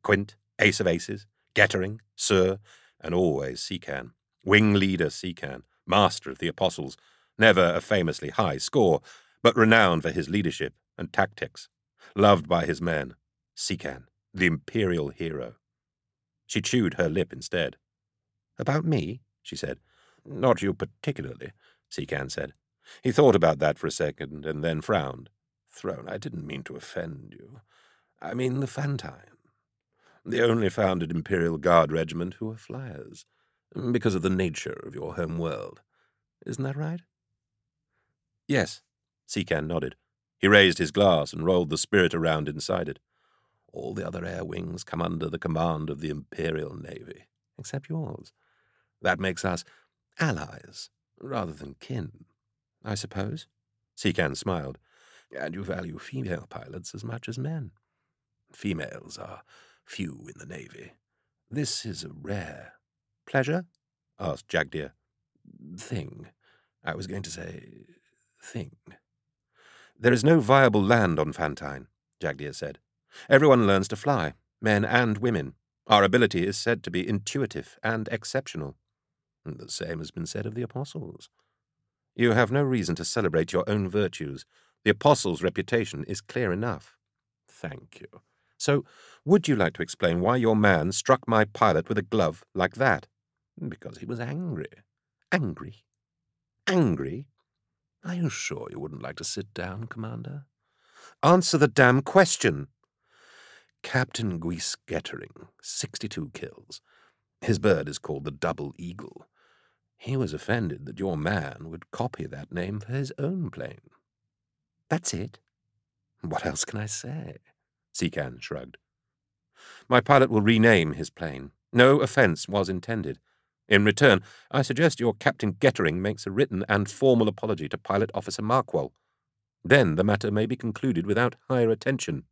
A: Quint, ace of aces, Gettering, Sir, and always Seacan. Wing leader Seacan, master of the apostles, never a famously high score, but renowned for his leadership and tactics. Loved by his men. Seacan, the imperial hero. She chewed her lip instead. "About me?" she said. "Not you particularly," Seacan said. He thought about that for a second and then frowned. "Throne, I didn't mean to offend you. I mean the Fantine. The only founded Imperial Guard regiment who are flyers, because of the nature of your home world. Isn't that right?" "Yes," Seacan nodded. He raised his glass and rolled the spirit around inside it. "All the other air wings come under the command of the Imperial Navy, except yours. That makes us allies, rather than kin, I suppose." Seacan smiled. "And you value female pilots as much as men. Females are few in the Navy. This is a rare—" "Pleasure?" asked Jagdir. "Thing. I was going to say thing." "There is no viable land on Fantine," Jagdir said. "Everyone learns to fly, men and women. Our ability is said to be intuitive and exceptional." "The same has been said of the apostles." "You have no reason to celebrate your own virtues. The apostles' reputation is clear enough." "Thank you. So, would you like to explain why your man struck my pilot with a glove like that?" "Because he was angry." "Angry? Angry? Are you sure you wouldn't like to sit down, Commander?" "Answer the damn question." "Captain Guis Gettering, sixty-two kills. His bird is called the Double Eagle. He was offended that your man would copy that name for his own plane." "That's it?" "What else can I say?" Seacan shrugged. "My pilot will rename his plane. No offense was intended. In return, I suggest your Captain Gettering makes a written and formal apology to Pilot Officer Markwell. Then the matter may be concluded without higher attention."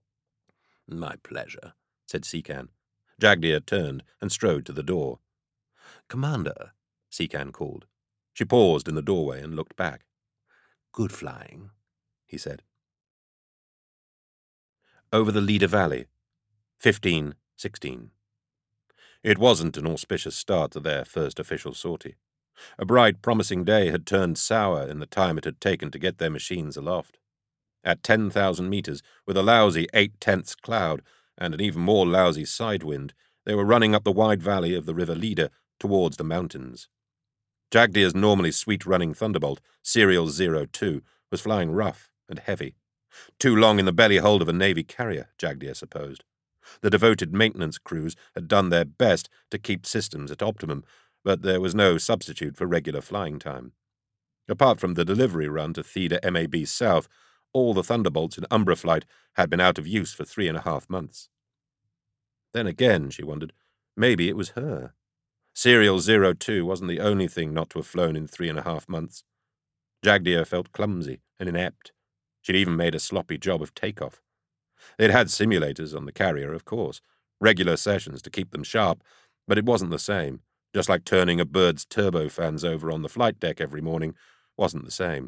A: "My pleasure," said Seacan. Jagdir turned and strode to the door. "Commander," Seacan called. She paused in the doorway and looked back. "Good flying," he said. Over the Leader Valley, fifteen sixteen. It wasn't an auspicious start to their first official sortie. A bright, promising day had turned sour in the time it had taken to get their machines aloft. At ten thousand meters, with a lousy eight-tenths cloud and an even more lousy side wind, they were running up the wide valley of the River Leader towards the mountains. Jagdir's normally sweet-running Thunderbolt, Serial zero two, was flying rough and heavy. Too long in the belly hold of a Navy carrier, Jagdir supposed. The devoted maintenance crews had done their best to keep systems at optimum, but there was no substitute for regular flying time. Apart from the delivery run to Theda M A B South, all the Thunderbolts in Umbra flight had been out of use for three and a half months. Then again, she wondered, maybe it was her. Serial zero two wasn't the only thing not to have flown in three and a half months. Jagdir felt clumsy and inept. She'd even made a sloppy job of takeoff. They'd had simulators on the carrier, of course, regular sessions to keep them sharp, but it wasn't the same, just like turning a bird's turbofans over on the flight deck every morning wasn't the same.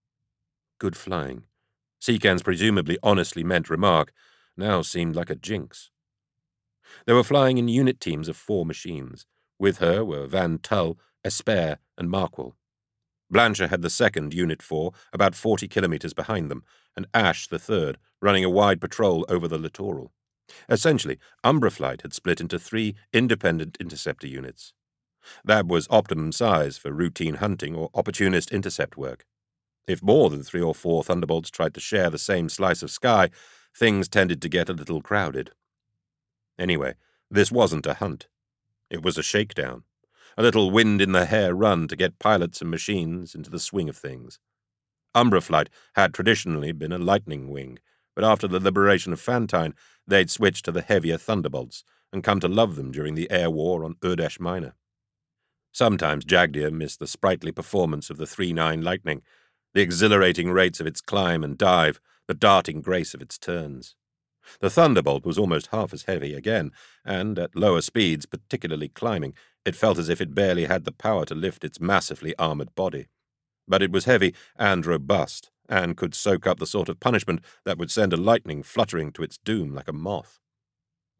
A: Good flying. Seacan's presumably honestly meant remark now seemed like a jinx. They were flying in unit teams of four machines. With her were Van Tull, Esper, and Markwell. Blanche had the second, Unit four, about forty kilometers behind them, and Ash the third, running a wide patrol over the littoral. Essentially, Umbra flight had split into three independent interceptor units. That was optimum size for routine hunting or opportunist intercept work. If more than three or four Thunderbolts tried to share the same slice of sky, things tended to get a little crowded. Anyway, this wasn't a hunt. It was a shakedown. A little wind-in-the-hair run to get pilots and machines into the swing of things. Umbra flight had traditionally been a lightning wing, but after the liberation of Fantine, they'd switched to the heavier Thunderbolts and come to love them during the air war on Urdesh Minor. Sometimes Jagdir missed the sprightly performance of the three nine Lightning, the exhilarating rates of its climb and dive, the darting grace of its turns. The Thunderbolt was almost half as heavy again, and at lower speeds, particularly climbing, it felt as if it barely had the power to lift its massively armored body. But it was heavy and robust, and could soak up the sort of punishment that would send a lightning fluttering to its doom like a moth.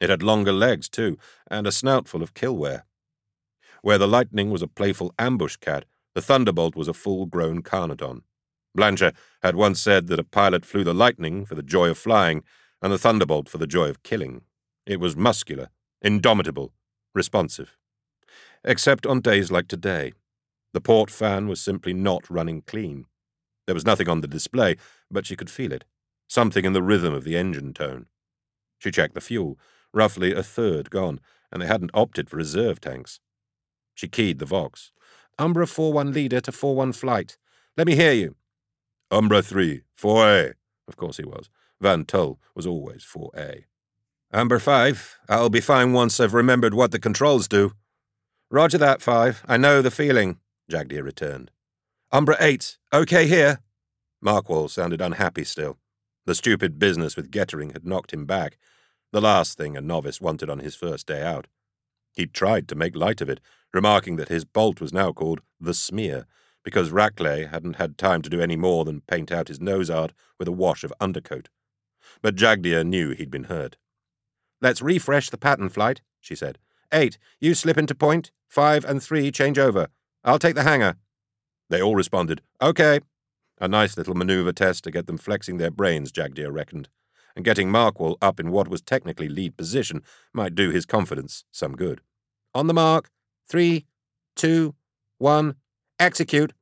A: It had longer legs, too, and a snout full of killware. Where the Lightning was a playful ambush cat, the Thunderbolt was a full-grown Carnodon. Blanchard had once said that a pilot flew the Lightning for the joy of flying, and the Thunderbolt for the joy of killing. It was muscular, indomitable, responsive. Except on days like today. The port fan was simply not running clean. There was nothing on the display, but she could feel it. Something in the rhythm of the engine tone. She checked the fuel, roughly a third gone, and they hadn't opted for reserve tanks. She keyed the Vox. Umbra four one leader to four one flight. Let me hear you. Umbra three, four A. Of course he was. Van Tull was always four A. Umbra five, I'll be fine once I've remembered what the controls do. Roger that, five. I know the feeling, Jagdia returned. Umbra eight, okay here. Markwell sounded unhappy still. The stupid business with Gettering had knocked him back, the last thing a novice wanted on his first day out. He'd tried to make light of it, remarking that his bolt was now called the Smear, because Rackley hadn't had time to do any more than paint out his nose art with a wash of undercoat. But Jagdia knew he'd been hurt. Let's refresh the pattern, flight, she said. Eight, you slip into point. Five and three change over. I'll take the hangar. They all responded, okay. A nice little maneuver test to get them flexing their brains, Jagdia reckoned, and getting Markwell up in what was technically lead position might do his confidence some good. On the mark. Three, two, one, execute.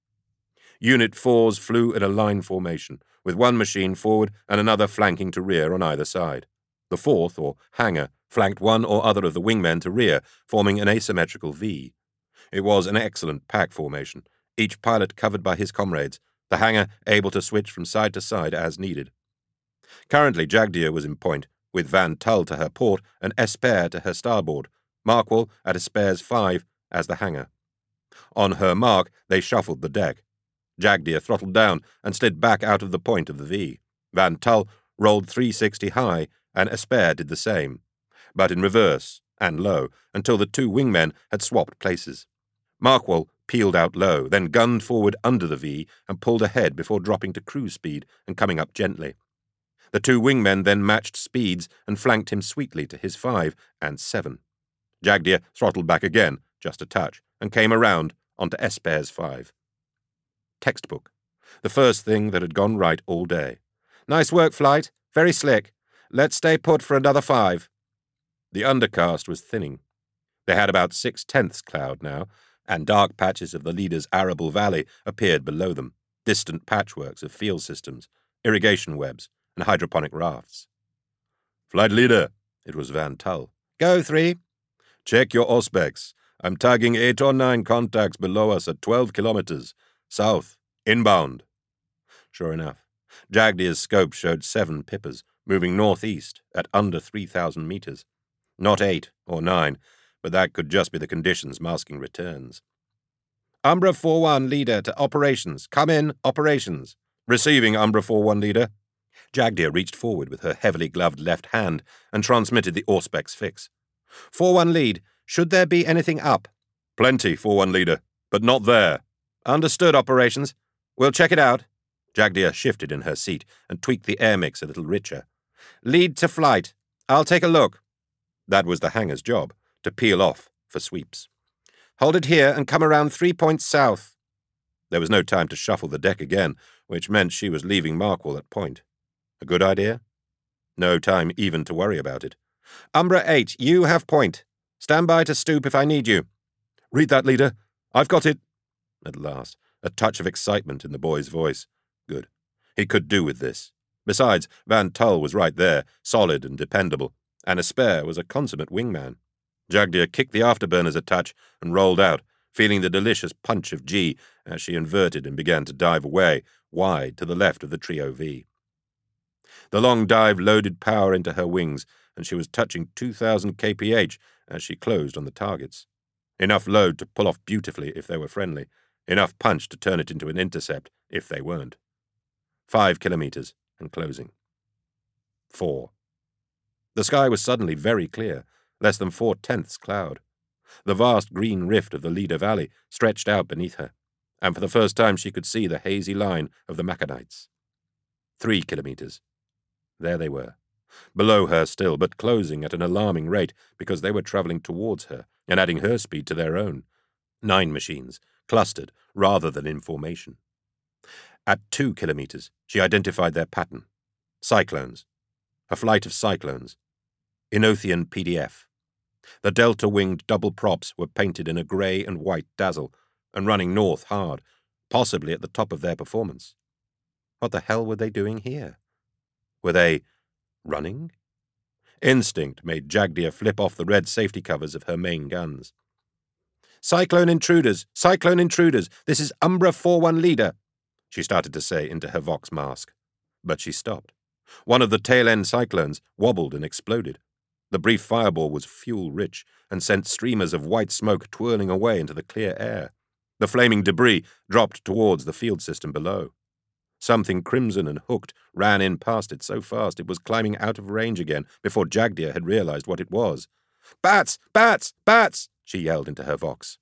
A: Unit fours flew in a line formation, with one machine forward and another flanking to rear on either side. The fourth, or hangar, flanked one or other of the wingmen to rear, forming an asymmetrical V. It was an excellent pack formation, each pilot covered by his comrades, the hangar able to switch from side to side as needed. Currently, Jagdia was in point, with Van Tull to her port and Esper to her starboard, Markwell at Esper's five as the hangar. On her mark, they shuffled the deck. Jagdia throttled down and slid back out of the point of the V. Van Tull rolled three sixty high, and Esper did the same, but in reverse and low, until the two wingmen had swapped places. Markwell peeled out low, then gunned forward under the V and pulled ahead before dropping to cruise speed and coming up gently. The two wingmen then matched speeds and flanked him sweetly to his five and seven. Jagdia throttled back again, just a touch, and came around onto Esper's five. Textbook. The first thing that had gone right all day. Nice work, flight. Very slick. Let's stay put for another five. The undercast was thinning. They had about six-tenths cloud now, and dark patches of the leader's arable valley appeared below them, distant patchworks of field systems, irrigation webs, and hydroponic rafts. Flight leader, it was Van Tull. Go, three. Check your Auspex. I'm tagging eight or nine contacts below us at twelve kilometers. South. Inbound. Sure enough, Jagdia's scope showed seven pippers, moving northeast at under three thousand meters. Not eight or nine, but that could just be the conditions masking returns. Umbra four one leader to operations. Come in, operations. Receiving Umbra four one leader. Jagdia reached forward with her heavily gloved left hand and transmitted the Auspex fix. four one lead, should there be anything up? Plenty, four one leader, but not there. Understood, operations. We'll check it out. Jagdia shifted in her seat and tweaked the air mix a little richer. Lead to flight. I'll take a look. That was the hangar's job, to peel off for sweeps. Hold it here and come around three points south. There was no time to shuffle the deck again, which meant she was leaving Markwell at point. A good idea? No time even to worry about it. Umbra eight, you have point. Stand by to stoop if I need you. Read that, leader. I've got it. At last, a touch of excitement in the boy's voice. Good. He could do with this. Besides, Van Tull was right there, solid and dependable, and Esper was a consummate wingman. Jagdia kicked the afterburners a touch and rolled out, feeling the delicious punch of G as she inverted and began to dive away, wide to the left of the Trio V. The long dive loaded power into her wings, and she was touching two thousand K P H as she closed on the targets. Enough load to pull off beautifully if they were friendly, enough punch to turn it into an intercept if they weren't. Five kilometers and closing. Four. The sky was suddenly very clear, less than four-tenths cloud. The vast green rift of the Leader Valley stretched out beneath her, and for the first time she could see the hazy line of the Macanites. Three kilometers. There they were. Below her still, but closing at an alarming rate because they were travelling towards her and adding her speed to their own. Nine machines, clustered rather than in formation. At two kilometers, she identified their pattern. Cyclones. A flight of cyclones. Inothian P D F. The delta-winged double props were painted in a grey and white dazzle and running north hard, possibly at the top of their performance. What the hell were they doing here? Were they running? Instinct made Jagdia flip off the red safety covers of her main guns. "Cyclone intruders! Cyclone intruders! This is Umbra four one Leader," she started to say into her Vox mask. But she stopped. One of the tail-end cyclones wobbled and exploded. The brief fireball was fuel-rich and sent streamers of white smoke twirling away into the clear air. The flaming debris dropped towards the field system below. Something crimson and hooked ran in past it so fast it was climbing out of range again before Jagdia had realized what it was. "Bats! Bats! Bats!" she yelled into her Vox.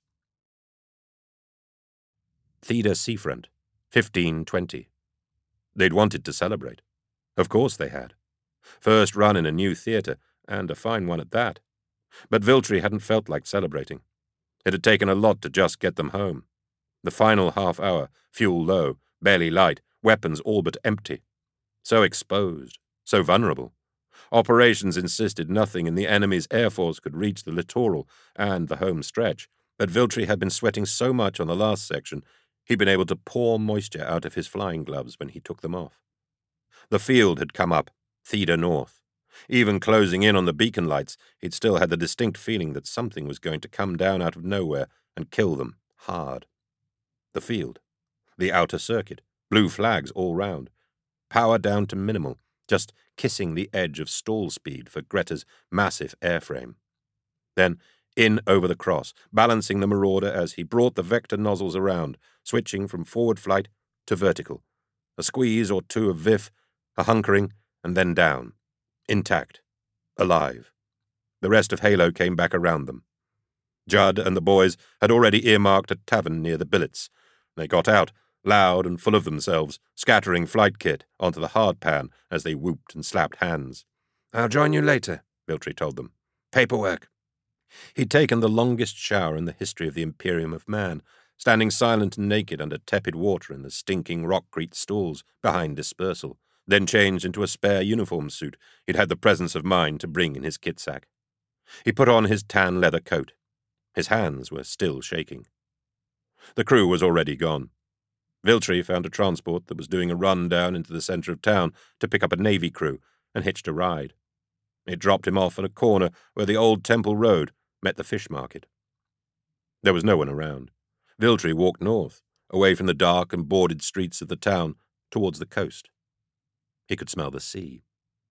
A: Theda Seafront, fifteen twenty. They'd wanted to celebrate. Of course they had. First run in a new theatre, and a fine one at that. But Viltri hadn't felt like celebrating. It had taken a lot to just get them home. The final half hour, fuel low, barely light, weapons all but empty. So exposed, so vulnerable. Operations insisted nothing in the enemy's air force could reach the littoral and the home stretch, but Viltri had been sweating so much on the last section, he'd been able to pour moisture out of his flying gloves when he took them off. The field had come up, Theda north. Even closing in on the beacon lights, he'd still had the distinct feeling that something was going to come down out of nowhere and kill them hard. The field. The outer circuit. Blue flags all round. Power down to minimal, just kissing the edge of stall speed for Greta's massive airframe. Then in over the cross, balancing the Marauder as he brought the vector nozzles around, switching from forward flight to vertical. A squeeze or two of V I F, a hunkering, and then down. Intact. Alive. The rest of Halo came back around them. Judd and the boys had already earmarked a tavern near the billets. They got out, loud and full of themselves, scattering flight kit onto the hardpan as they whooped and slapped hands. "I'll join you later," Viltri told them. "Paperwork." He'd taken the longest shower in the history of the Imperium of Man, standing silent and naked under tepid water in the stinking rockcrete stalls behind dispersal, then changed into a spare uniform suit he'd had the presence of mind to bring in his kit sack. He put on his tan leather coat. His hands were still shaking. The crew was already gone. Viltri found a transport that was doing a run down into the centre of town to pick up a Navy crew and hitched a ride. It dropped him off at a corner where the old Temple Road met the fish market. There was no one around. Viltri walked north, away from the dark and boarded streets of the town, towards the coast. He could smell the sea.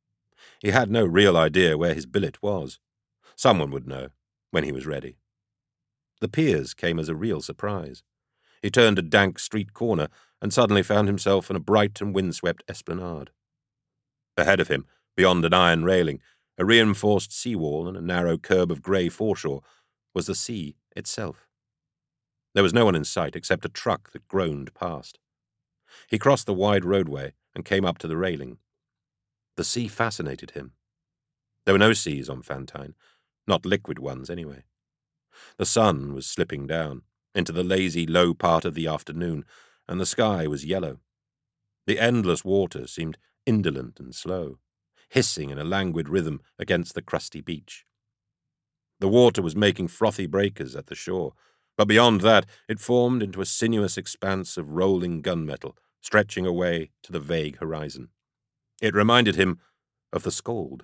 A: He had no real idea where his billet was. Someone would know, when he was ready. The piers came as a real surprise. He turned a dank street corner and suddenly found himself in a bright and windswept esplanade. Ahead of him, beyond an iron railing, a reinforced seawall and a narrow curb of grey foreshore, was the sea itself. There was no one in sight except a truck that groaned past. He crossed the wide roadway and came up to the railing. The sea fascinated him. There were no seas on Fantine, not liquid ones anyway. The sun was slipping down into the lazy low part of the afternoon, and the sky was yellow. The endless water seemed indolent and slow, hissing in a languid rhythm against the crusty beach. The water was making frothy breakers at the shore, but beyond that it formed into a sinuous expanse of rolling gunmetal, stretching away to the vague horizon. It reminded him of the Scald.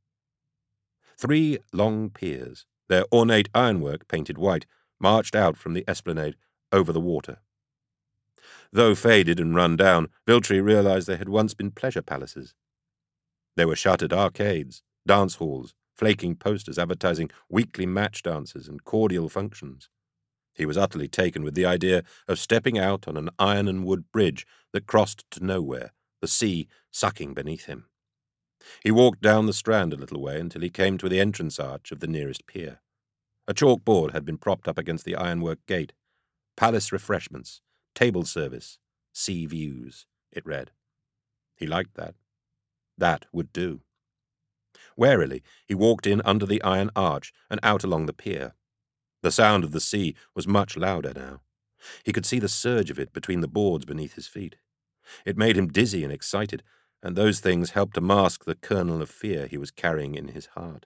A: Three long piers, their ornate ironwork painted white, marched out from the esplanade over the water. Though faded and run down, Viltri realized they had once been pleasure palaces. There were shuttered arcades, dance halls, flaking posters advertising weekly match dances and cordial functions. He was utterly taken with the idea of stepping out on an iron and wood bridge that crossed to nowhere, the sea sucking beneath him. He walked down the Strand a little way until he came to the entrance arch of the nearest pier. A chalk board had been propped up against the ironwork gate. "Palace refreshments, table service, sea views," it read. He liked that. That would do. Warily, he walked in under the iron arch and out along the pier. The sound of the sea was much louder now. He could see the surge of it between the boards beneath his feet. It made him dizzy and excited, and those things helped to mask the kernel of fear he was carrying in his heart.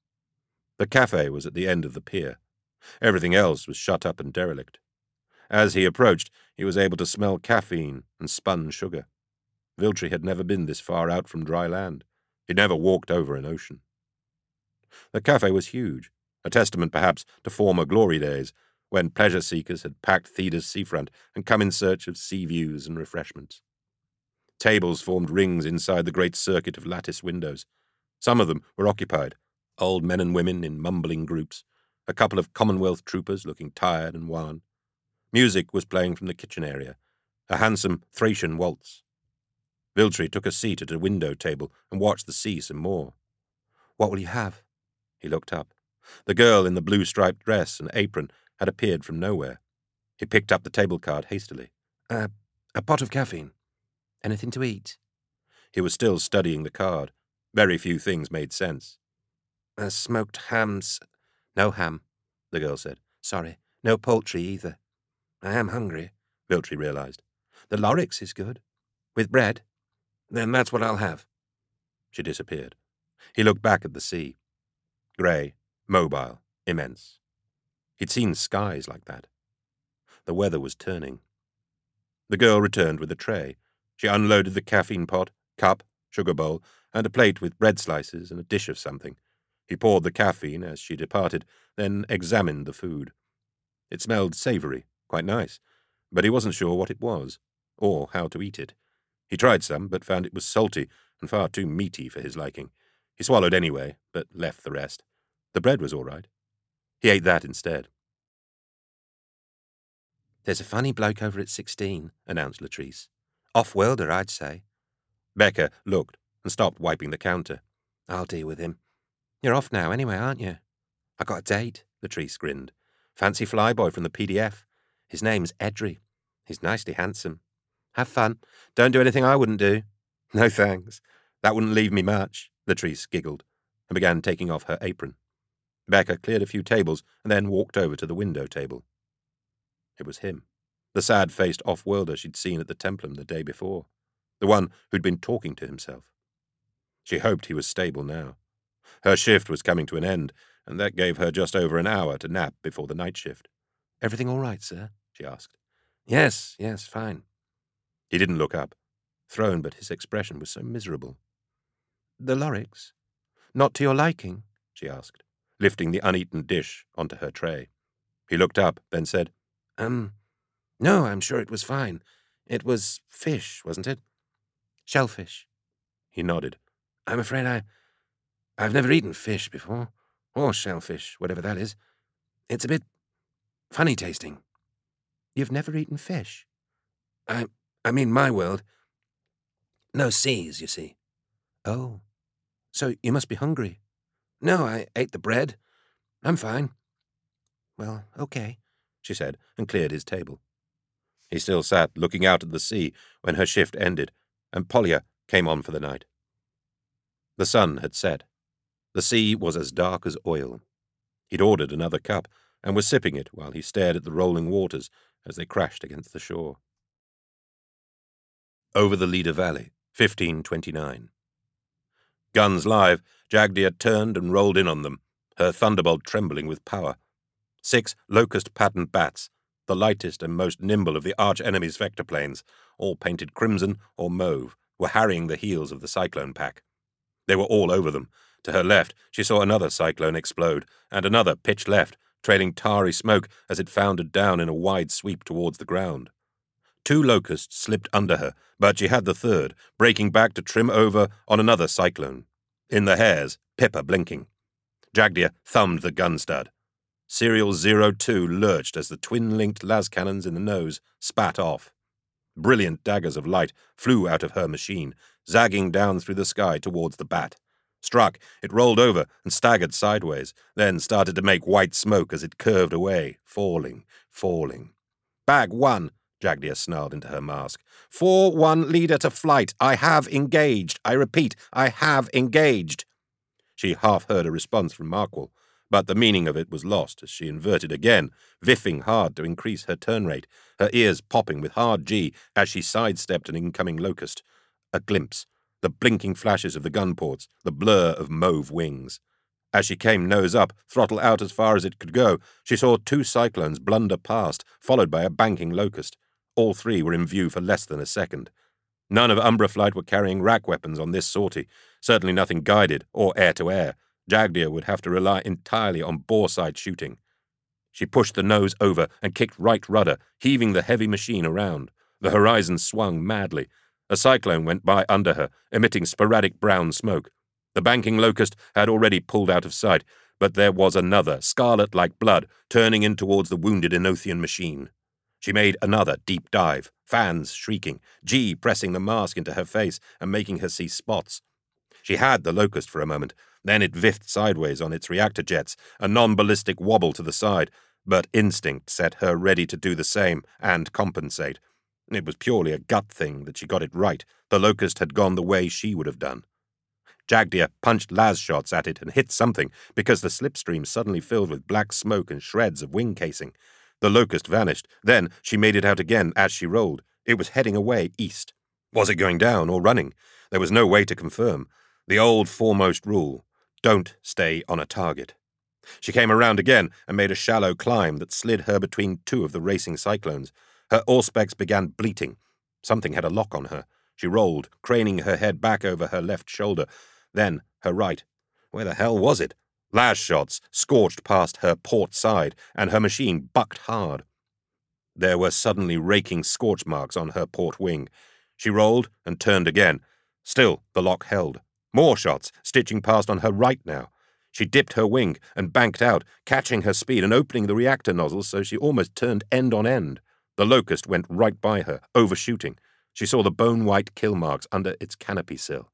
A: The cafe was at the end of the pier. Everything else was shut up and derelict. As he approached, he was able to smell caffeine and spun sugar. Viltri had never been this far out from dry land. He'd never walked over an ocean. The cafe was huge, a testament perhaps to former glory days, when pleasure-seekers had packed Theda's seafront and come in search of sea views and refreshments. Tables formed rings inside the great circuit of lattice windows. Some of them were occupied, old men and women in mumbling groups, a couple of Commonwealth troopers looking tired and wan. Music was playing from the kitchen area, a handsome Thracian waltz. Viltri took a seat at a window table and watched the sea some more. "What will you have?" He looked up. The girl in the blue-striped dress and apron had appeared from nowhere. He picked up the table card hastily. Uh, a pot of caffeine. Anything to eat?" He was still studying the card. Very few things made sense. "A smoked hams." "No ham," the girl said. "Sorry. No poultry either." "I am hungry," Viltri realized. "The Lorix is good. With bread?" "Then that's what I'll have." She disappeared. He looked back at the sea. Grey, mobile, immense. He'd seen skies like that. The weather was turning. The girl returned with a tray. She unloaded the caffeine pot, cup, sugar bowl, and a plate with bread slices and a dish of something. He poured the caffeine as she departed, then examined the food. It smelled savory, quite nice, but he wasn't sure what it was, or how to eat it. He tried some, but found it was salty and far too meaty for his liking. He swallowed anyway, but left the rest. The bread was all right. He ate that instead. "There's a funny bloke over at sixteen, announced Latrice. "Off-worlder, I'd say." Becca looked and stopped wiping the counter. "I'll deal with him. You're off now anyway, aren't you?" "I got a date," Latrice grinned. "Fancy flyboy from the P D F. His name's Edry. He's nicely handsome. Have fun. Don't do anything I wouldn't do." "No thanks. That wouldn't leave me much," Latrice giggled, and began taking off her apron. Becca cleared a few tables and then walked over to the window table. It was him, the sad-faced off-worlder she'd seen at the Templum the day before, the one who'd been talking to himself. She hoped he was stable now. Her shift was coming to an end, and that gave her just over an hour to nap before the night shift. "Everything all right, sir?" she asked. "Yes, yes, fine." He didn't look up, thrown, but his expression was so miserable. "The Lorix? Not to your liking?" she asked, lifting the uneaten dish onto her tray. He looked up, then said, Um, no, I'm sure it was fine. It was fish, wasn't it?" "Shellfish." He nodded. "I'm afraid I... I've never eaten fish before. Or shellfish, whatever that is. It's a bit funny tasting." "You've never eaten fish?" I... I mean my world. No seas, you see." "Oh. So you must be hungry." "No, I ate the bread. I'm fine." "Well, okay," she said, and cleared his table. He still sat looking out at the sea when her shift ended, and Polya came on for the night. The sun had set. The sea was as dark as oil. He'd ordered another cup, and was sipping it while he stared at the rolling waters as they crashed against the shore. Over the Leader Valley, fifteen twenty-nine. Guns live, Jagdia turned and rolled in on them, her thunderbolt trembling with power. Six locust-patterned bats, the lightest and most nimble of the arch-enemy's vector planes, all painted crimson or mauve, were harrying the heels of the cyclone pack. They were all over them. To her left, she saw another cyclone explode, and another pitch left, trailing tarry smoke as it foundered down in a wide sweep towards the ground. Two locusts slipped under her, but she had the third, breaking back to trim over on another cyclone. In the hairs, Pippa blinking. Jagdia thumbed the gun stud. Serial zero two lurched as the twin-linked las cannons in the nose spat off. Brilliant daggers of light flew out of her machine, zagging down through the sky towards the bat. Struck, it rolled over and staggered sideways, then started to make white smoke as it curved away, falling, falling. "Bag one," Jagdia snarled into her mask. four one leader to flight. I have engaged. I repeat, I have engaged." She half heard a response from Markwell, but the meaning of it was lost as she inverted again, viffing hard to increase her turn rate, her ears popping with hard G as she sidestepped an incoming locust. A glimpse, the blinking flashes of the gun ports, the blur of mauve wings. As she came nose up, throttle out as far as it could go, she saw two cyclones blunder past, followed by a banking locust. All three were in view for less than a second. None of Umbra Flight were carrying rack weapons on this sortie, certainly nothing guided or air-to-air. Jagdia would have to rely entirely on bore-side shooting. She pushed the nose over and kicked right rudder, heaving the heavy machine around. The horizon swung madly. A cyclone went by under her, emitting sporadic brown smoke. The banking locust had already pulled out of sight, but there was another, scarlet like blood, turning in towards the wounded Enothian machine. She made another deep dive, fans shrieking, G pressing the mask into her face and making her see spots. She had the locust for a moment, then it viffed sideways on its reactor jets, a non-ballistic wobble to the side, but instinct set her ready to do the same and compensate. It was purely a gut thing that she got it right. The locust had gone the way she would have done. Jagdia punched las shots at it and hit something because the slipstream suddenly filled with black smoke and shreds of wing casing. The locust vanished. Then she made it out again as she rolled. It was heading away east. Was it going down or running? There was no way to confirm. The old foremost rule, don't stay on a target. She came around again and made a shallow climb that slid her between two of the racing cyclones. Her auspex began bleating. Something had a lock on her. She rolled, craning her head back over her left shoulder. Then her right. Where the hell was it? Las shots scorched past her port side, and her machine bucked hard. There were suddenly raking scorch marks on her port wing. She rolled and turned again. Still the lock held. More shots, stitching past on her right now. She dipped her wing and banked out, catching her speed and opening the reactor nozzles so she almost turned end on end. The locust went right by her, overshooting. She saw the bone-white kill marks under its canopy sill.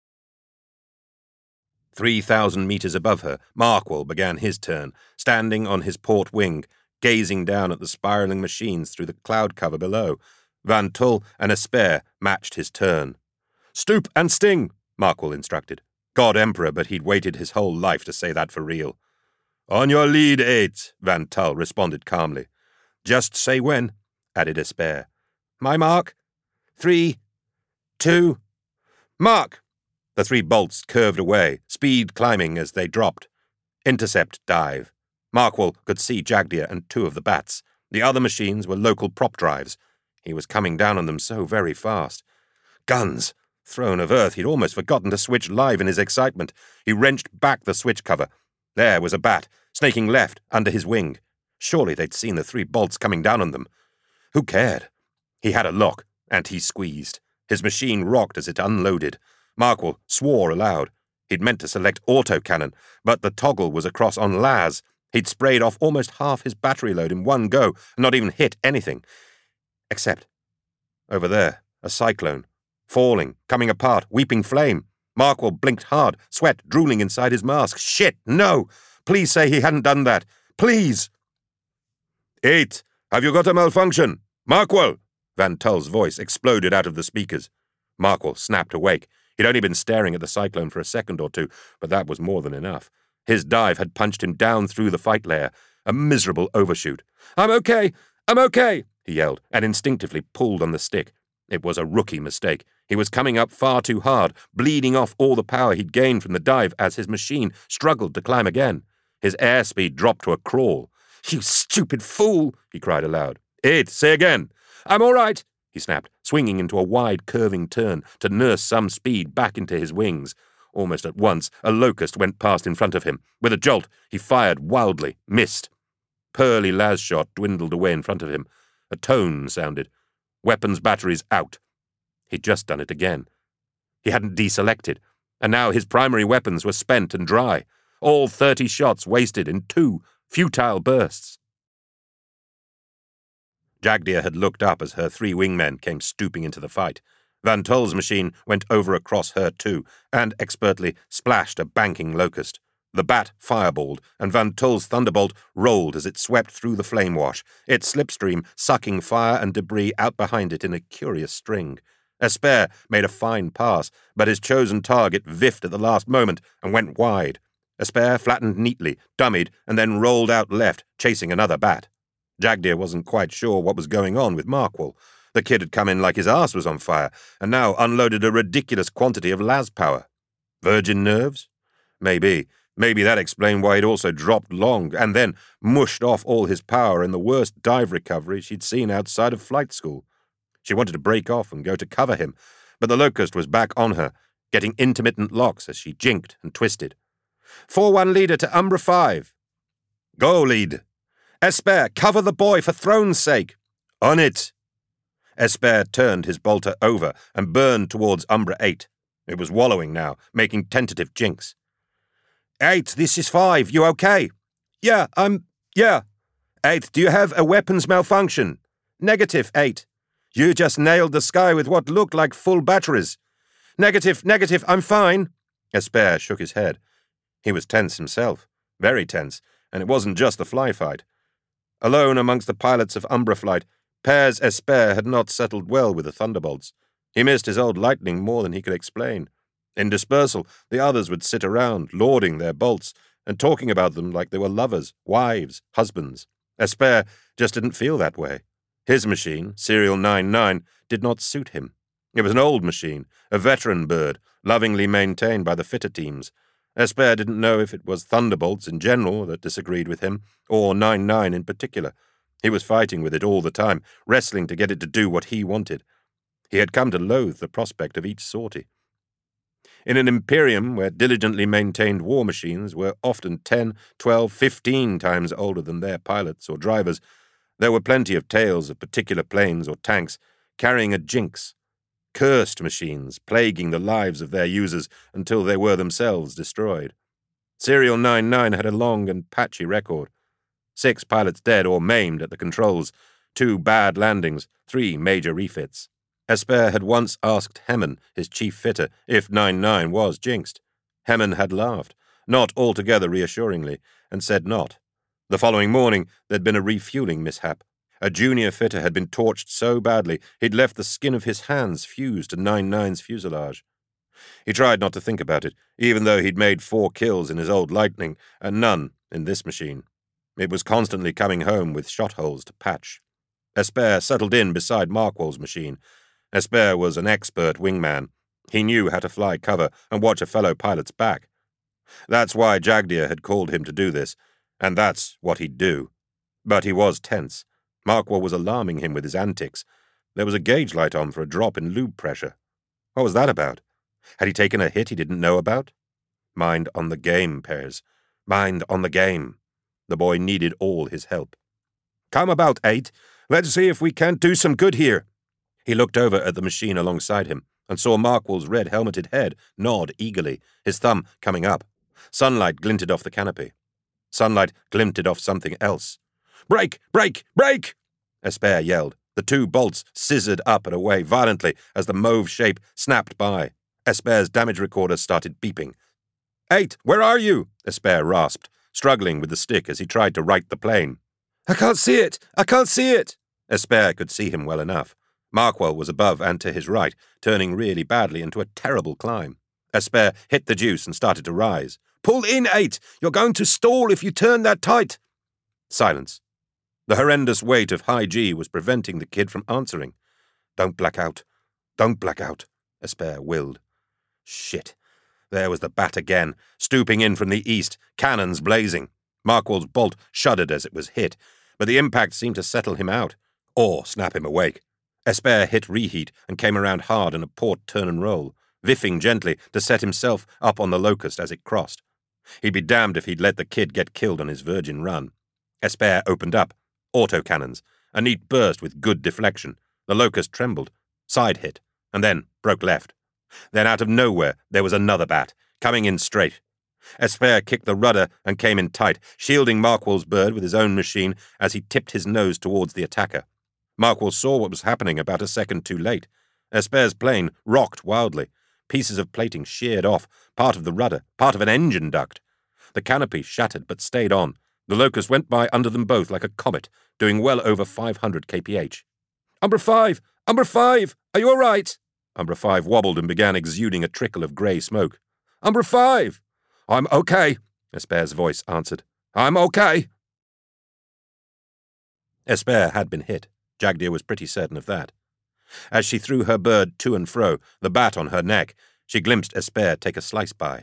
A: Three thousand meters above her, Markwell began his turn, standing on his port wing, gazing down at the spiraling machines through the cloud cover below. Van Tull and Esper matched his turn. "Stoop and sting," Markwell instructed. God Emperor, but he'd waited his whole life to say that for real. "On your lead, eight," Van Tull responded calmly. "Just say when," added Esper. "My mark? Three, two, mark!" The three bolts curved away, speed climbing as they dropped. Intercept dive. Markwell could see Jagdia and two of the bats. The other machines were local prop drives. He was coming down on them so very fast. Guns! Throne of Earth, he'd almost forgotten to switch live in his excitement. He wrenched back the switch cover. There was a bat, snaking left under his wing. Surely they'd seen the three bolts coming down on them. Who cared? He had a lock, and he squeezed. His machine rocked as it unloaded. Markwell swore aloud. He'd meant to select autocannon, but the toggle was across on las. He'd sprayed off almost half his battery load in one go, and not even hit anything. Except, over there, a cyclone. Falling, coming apart, weeping flame. Markwell blinked hard, sweat drooling inside his mask. Shit, no! Please say he hadn't done that. Please! "Eight, have you got a malfunction? Markwell!" Van Tull's voice exploded out of the speakers. Markwell snapped awake. He'd only been staring at the cyclone for a second or two, but that was more than enough. His dive had punched him down through the fight layer. A miserable overshoot. "I'm okay! I'm okay!" he yelled, and instinctively pulled on the stick. It was a rookie mistake. He was coming up far too hard, bleeding off all the power he'd gained from the dive as his machine struggled to climb again. His airspeed dropped to a crawl. "You stupid fool!" he cried aloud. "Eight, say again." "I'm all right," he snapped, swinging into a wide, curving turn to nurse some speed back into his wings. Almost at once, a locust went past in front of him. With a jolt, he fired wildly, missed. Pearly las shot dwindled away in front of him. A tone sounded. Weapons batteries out. He'd just done it again. He hadn't deselected, and now his primary weapons were spent and dry. All thirty shots wasted in two futile bursts. Jagdia had looked up as her three wingmen came stooping into the fight. Van Tull's machine went over across her too, and expertly splashed a banking locust. The bat fireballed, and Van Tull's thunderbolt rolled as it swept through the flame wash, its slipstream sucking fire and debris out behind it in a curious string. Esper made a fine pass, but his chosen target viffed at the last moment and went wide. Esper flattened neatly, dummied, and then rolled out left, chasing another bat. Jagdir wasn't quite sure what was going on with Markwell. The kid had come in like his arse was on fire, and now unloaded a ridiculous quantity of las power. Virgin nerves? Maybe. Maybe that explained why he'd also dropped long, and then mushed off all his power in the worst dive recovery she'd seen outside of flight school. She wanted to break off and go to cover him, but the Locust was back on her, getting intermittent locks as she jinked and twisted. four one leader to Umbra five. Go, lead. Esper, cover the boy for throne's sake. On it. Esper turned his bolter over and burned towards Umbra eight. It was wallowing now, making tentative jinks. Eight, this is five. You okay? Yeah, I'm... yeah. Eight, do you have a weapons malfunction? Negative, Eight. You just nailed the sky with what looked like full batteries. Negative, negative, I'm fine. Esper shook his head. He was tense himself, very tense, and it wasn't just the fly fight. Alone amongst the pilots of Umbra flight, Pers Esper had not settled well with the Thunderbolts. He missed his old lightning more than he could explain. In dispersal, the others would sit around, lauding their bolts, and talking about them like they were lovers, wives, husbands. Esper just didn't feel that way. His machine, Serial nine nine, did not suit him. It was an old machine, a veteran bird, lovingly maintained by the fitter teams. Esper didn't know if it was Thunderbolts in general that disagreed with him, or nine nine in particular. He was fighting with it all the time, wrestling to get it to do what he wanted. He had come to loathe the prospect of each sortie. In an Imperium where diligently maintained war machines were often ten, twelve, fifteen times older than their pilots or drivers, there were plenty of tales of particular planes or tanks carrying a jinx, cursed machines plaguing the lives of their users until they were themselves destroyed. Serial nine nine had a long and patchy record. Six pilots dead or maimed at the controls, two bad landings, three major refits. Esper had once asked Hemmen, his chief fitter, if nine nine was jinxed. Hemmen had laughed, not altogether reassuringly, and said not. The following morning there'd been a refueling mishap. A junior fitter had been torched so badly he'd left the skin of his hands fused to nine nine's fuselage. He tried not to think about it, even though he'd made four kills in his old Lightning, and none in this machine. It was constantly coming home with shot holes to patch. Esper settled in beside Markwell's machine. Esper was an expert wingman. He knew how to fly cover and watch a fellow pilot's back. That's why Jagdir had called him to do this, and that's what he'd do. But he was tense. Markwell was alarming him with his antics. There was a gauge light on for a drop in lube pressure. What was that about? Had he taken a hit he didn't know about? Mind on the game, Pers. Mind on the game. The boy needed all his help. Come about, Eight. Let's see if we can't do some good here. He looked over at the machine alongside him and saw Markwell's red helmeted head nod eagerly, his thumb coming up. Sunlight glinted off the canopy. Sunlight glinted off something else. Break! Break! Break! Esper yelled. The two bolts scissored up and away violently as the mauve shape snapped by. Esper's damage recorder started beeping. Eight, where are you? Esper rasped, struggling with the stick as he tried to right the plane. I can't see it! I can't see it! Esper could see him well enough. Markwell was above and to his right, turning really badly into a terrible climb. Esper hit the juice and started to rise. Pull in, Eight! You're going to stall if you turn that tight! Silence. The horrendous weight of high G was preventing the kid from answering. Don't black out. Don't black out, Esper willed. Shit. There was the bat again, stooping in from the east, cannons blazing. Markwell's bolt shuddered as it was hit, but the impact seemed to settle him out, or snap him awake. Esper hit reheat and came around hard in a port turn and roll, viffing gently to set himself up on the Locust as it crossed. He'd be damned if he'd let the kid get killed on his virgin run. Esper opened up. Autocannons. A neat burst with good deflection. The Locust trembled, side hit, and then broke left. Then out of nowhere there was another bat, coming in straight. Esper kicked the rudder and came in tight, shielding Markwell's bird with his own machine as he tipped his nose towards the attacker. Markwell saw what was happening about a second too late. Esper's plane rocked wildly. Pieces of plating sheared off, part of the rudder, part of an engine duct. The canopy shattered but stayed on. The Locust went by under them both like a comet, doing well over five hundred kph. Umbra five! Umbra five! Are you all right? Umbra five wobbled and began exuding a trickle of grey smoke. "Umbra five! I'm okay," Esper's voice answered. "I'm okay." Esper had been hit. Jagdir was pretty certain of that. As she threw her bird to and fro, the bat on her neck, she glimpsed Esper take a slice by.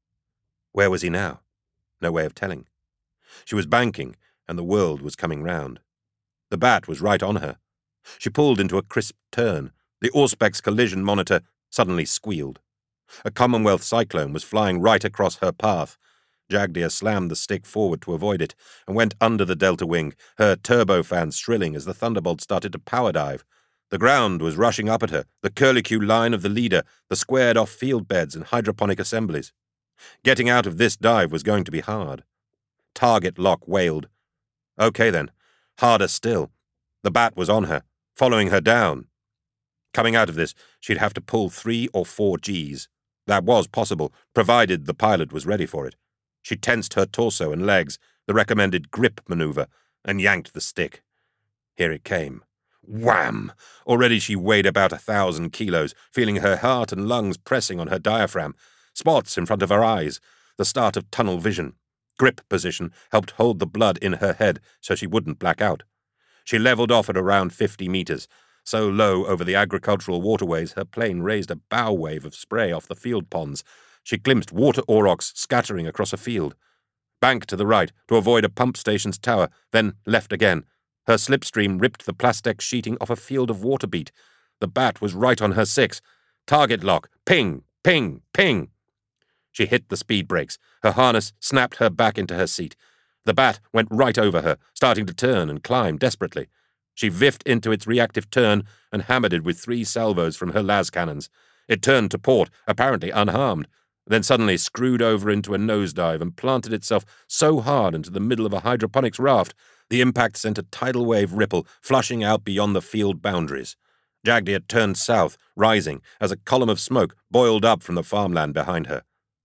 A: Where was he now? No way of telling. She was banking, and the world was coming round. The bat was right on her. She pulled into a crisp turn. The Auspex collision monitor suddenly squealed. A Commonwealth Cyclone was flying right across her path. Jagdir slammed the stick forward to avoid it and went under the delta wing, her turbofans shrilling as the Thunderbolt started to power dive. The ground was rushing up at her, the curlicue line of the leader, the squared-off field beds and hydroponic assemblies. Getting out of this dive was going to be hard. Target lock wailed. Okay then, harder still. The bat was on her, following her down. Coming out of this, she'd have to pull three or four Gs. That was possible, provided the pilot was ready for it. She tensed her torso and legs, the recommended grip maneuver, and yanked the stick. Here it came. Wham! Already she weighed about a thousand kilos, feeling her heart and lungs pressing on her diaphragm. Spots in front of her eyes, the start of tunnel vision. Grip position helped hold the blood in her head so she wouldn't black out. She leveled off at around fifty meters. So low over the agricultural waterways, her plane raised a bow wave of spray off the field ponds. She glimpsed water aurochs scattering across a field. Banked to the right to avoid a pump station's tower, then left again. Her slipstream ripped the plastic sheeting off a field of water beet. The bat was right on her six. Target lock. Ping, ping, ping. She hit the speed brakes. Her harness snapped her back into her seat. The bat went right over her, starting to turn and climb desperately. She viffed into its reactive turn and hammered it with three salvos from her las cannons. It turned to port, apparently unharmed, then suddenly screwed over into a nosedive and planted itself so hard into the middle of a hydroponics raft, the impact sent a tidal wave ripple flushing out beyond the field boundaries. Jagdir turned south, rising, as a column of smoke boiled up from the farmland behind her.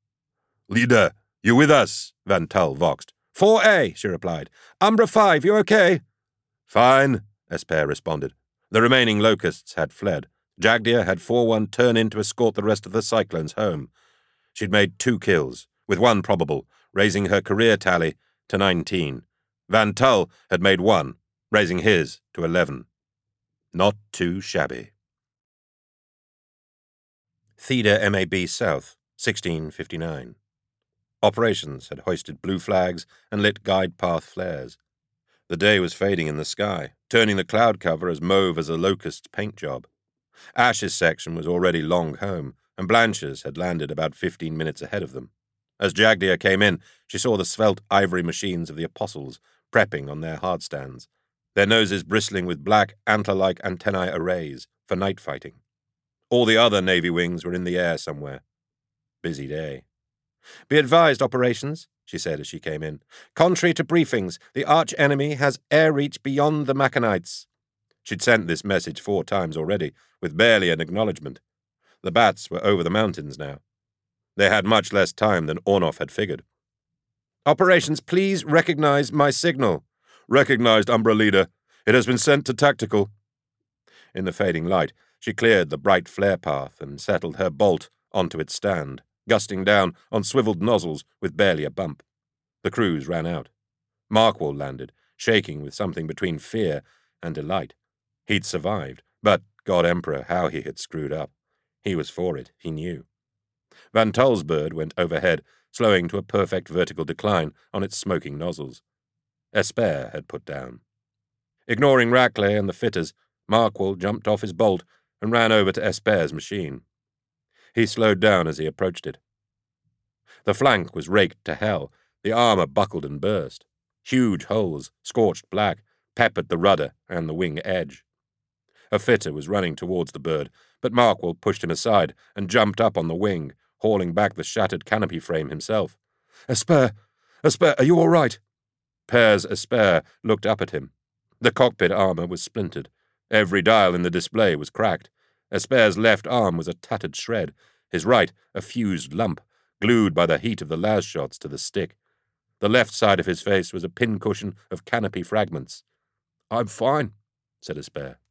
A: "Leader, you with us?" Van Tull voxed. four A, she replied. "Umbra five, you okay?" "Fine," Esper responded. The remaining locusts had fled. Jagdir had four one turn in to escort the rest of the Cyclones home. She'd made two kills, with one probable, raising her career tally to nineteen. Van Tull had made one, raising his to eleven. Not too shabby. Theda M A B South, sixteen fifty-nine. Operations had hoisted blue flags and lit guide path flares. The day was fading in the sky, turning the cloud cover as mauve as a locust's paint job. Ash's section was already long home, and Blanche's had landed about fifteen minutes ahead of them. As Jagdir came in, she saw the svelte ivory machines of the Apostles prepping on their hardstands, their noses bristling with black, antler-like antennae arrays for night fighting. All the other Navy wings were in the air somewhere. Busy day. "Be advised, operations," she said as she came in. "Contrary to briefings, the arch-enemy has air reach beyond the Machanites." She'd sent this message four times already, with barely an acknowledgement. The bats were over the mountains now. They had much less time than Ornoff had figured. "Operations, please recognize my signal." "Recognized, Umbra Leader. It has been sent to tactical." In the fading light, she cleared the bright flare path and settled her bolt onto its stand, gusting down on swiveled nozzles with barely a bump. The crews ran out. Markwell landed, shaking with something between fear and delight. He'd survived, but, God Emperor, how he had screwed up. He was for it, he knew. Van Tull's bird went overhead, slowing to a perfect vertical decline on its smoking nozzles. Esper had put down. Ignoring Rackley and the fitters, Markwell jumped off his bolt and ran over to Esper's machine. He slowed down as he approached it. The flank was raked to hell, the armor buckled and burst. Huge holes, scorched black, peppered the rudder and the wing edge. A fitter was running towards the bird, but Markwell pushed him aside and jumped up on the wing, hauling back the shattered canopy frame himself. "Esper! Esper, are you all right?" Pers Esper looked up at him. The cockpit armor was splintered. Every dial in the display was cracked. Esper's left arm was a tattered shred, his right a fused lump, glued by the heat of the las shots to the stick. The left side of his face was a pincushion of canopy fragments. "I'm fine," said Esper.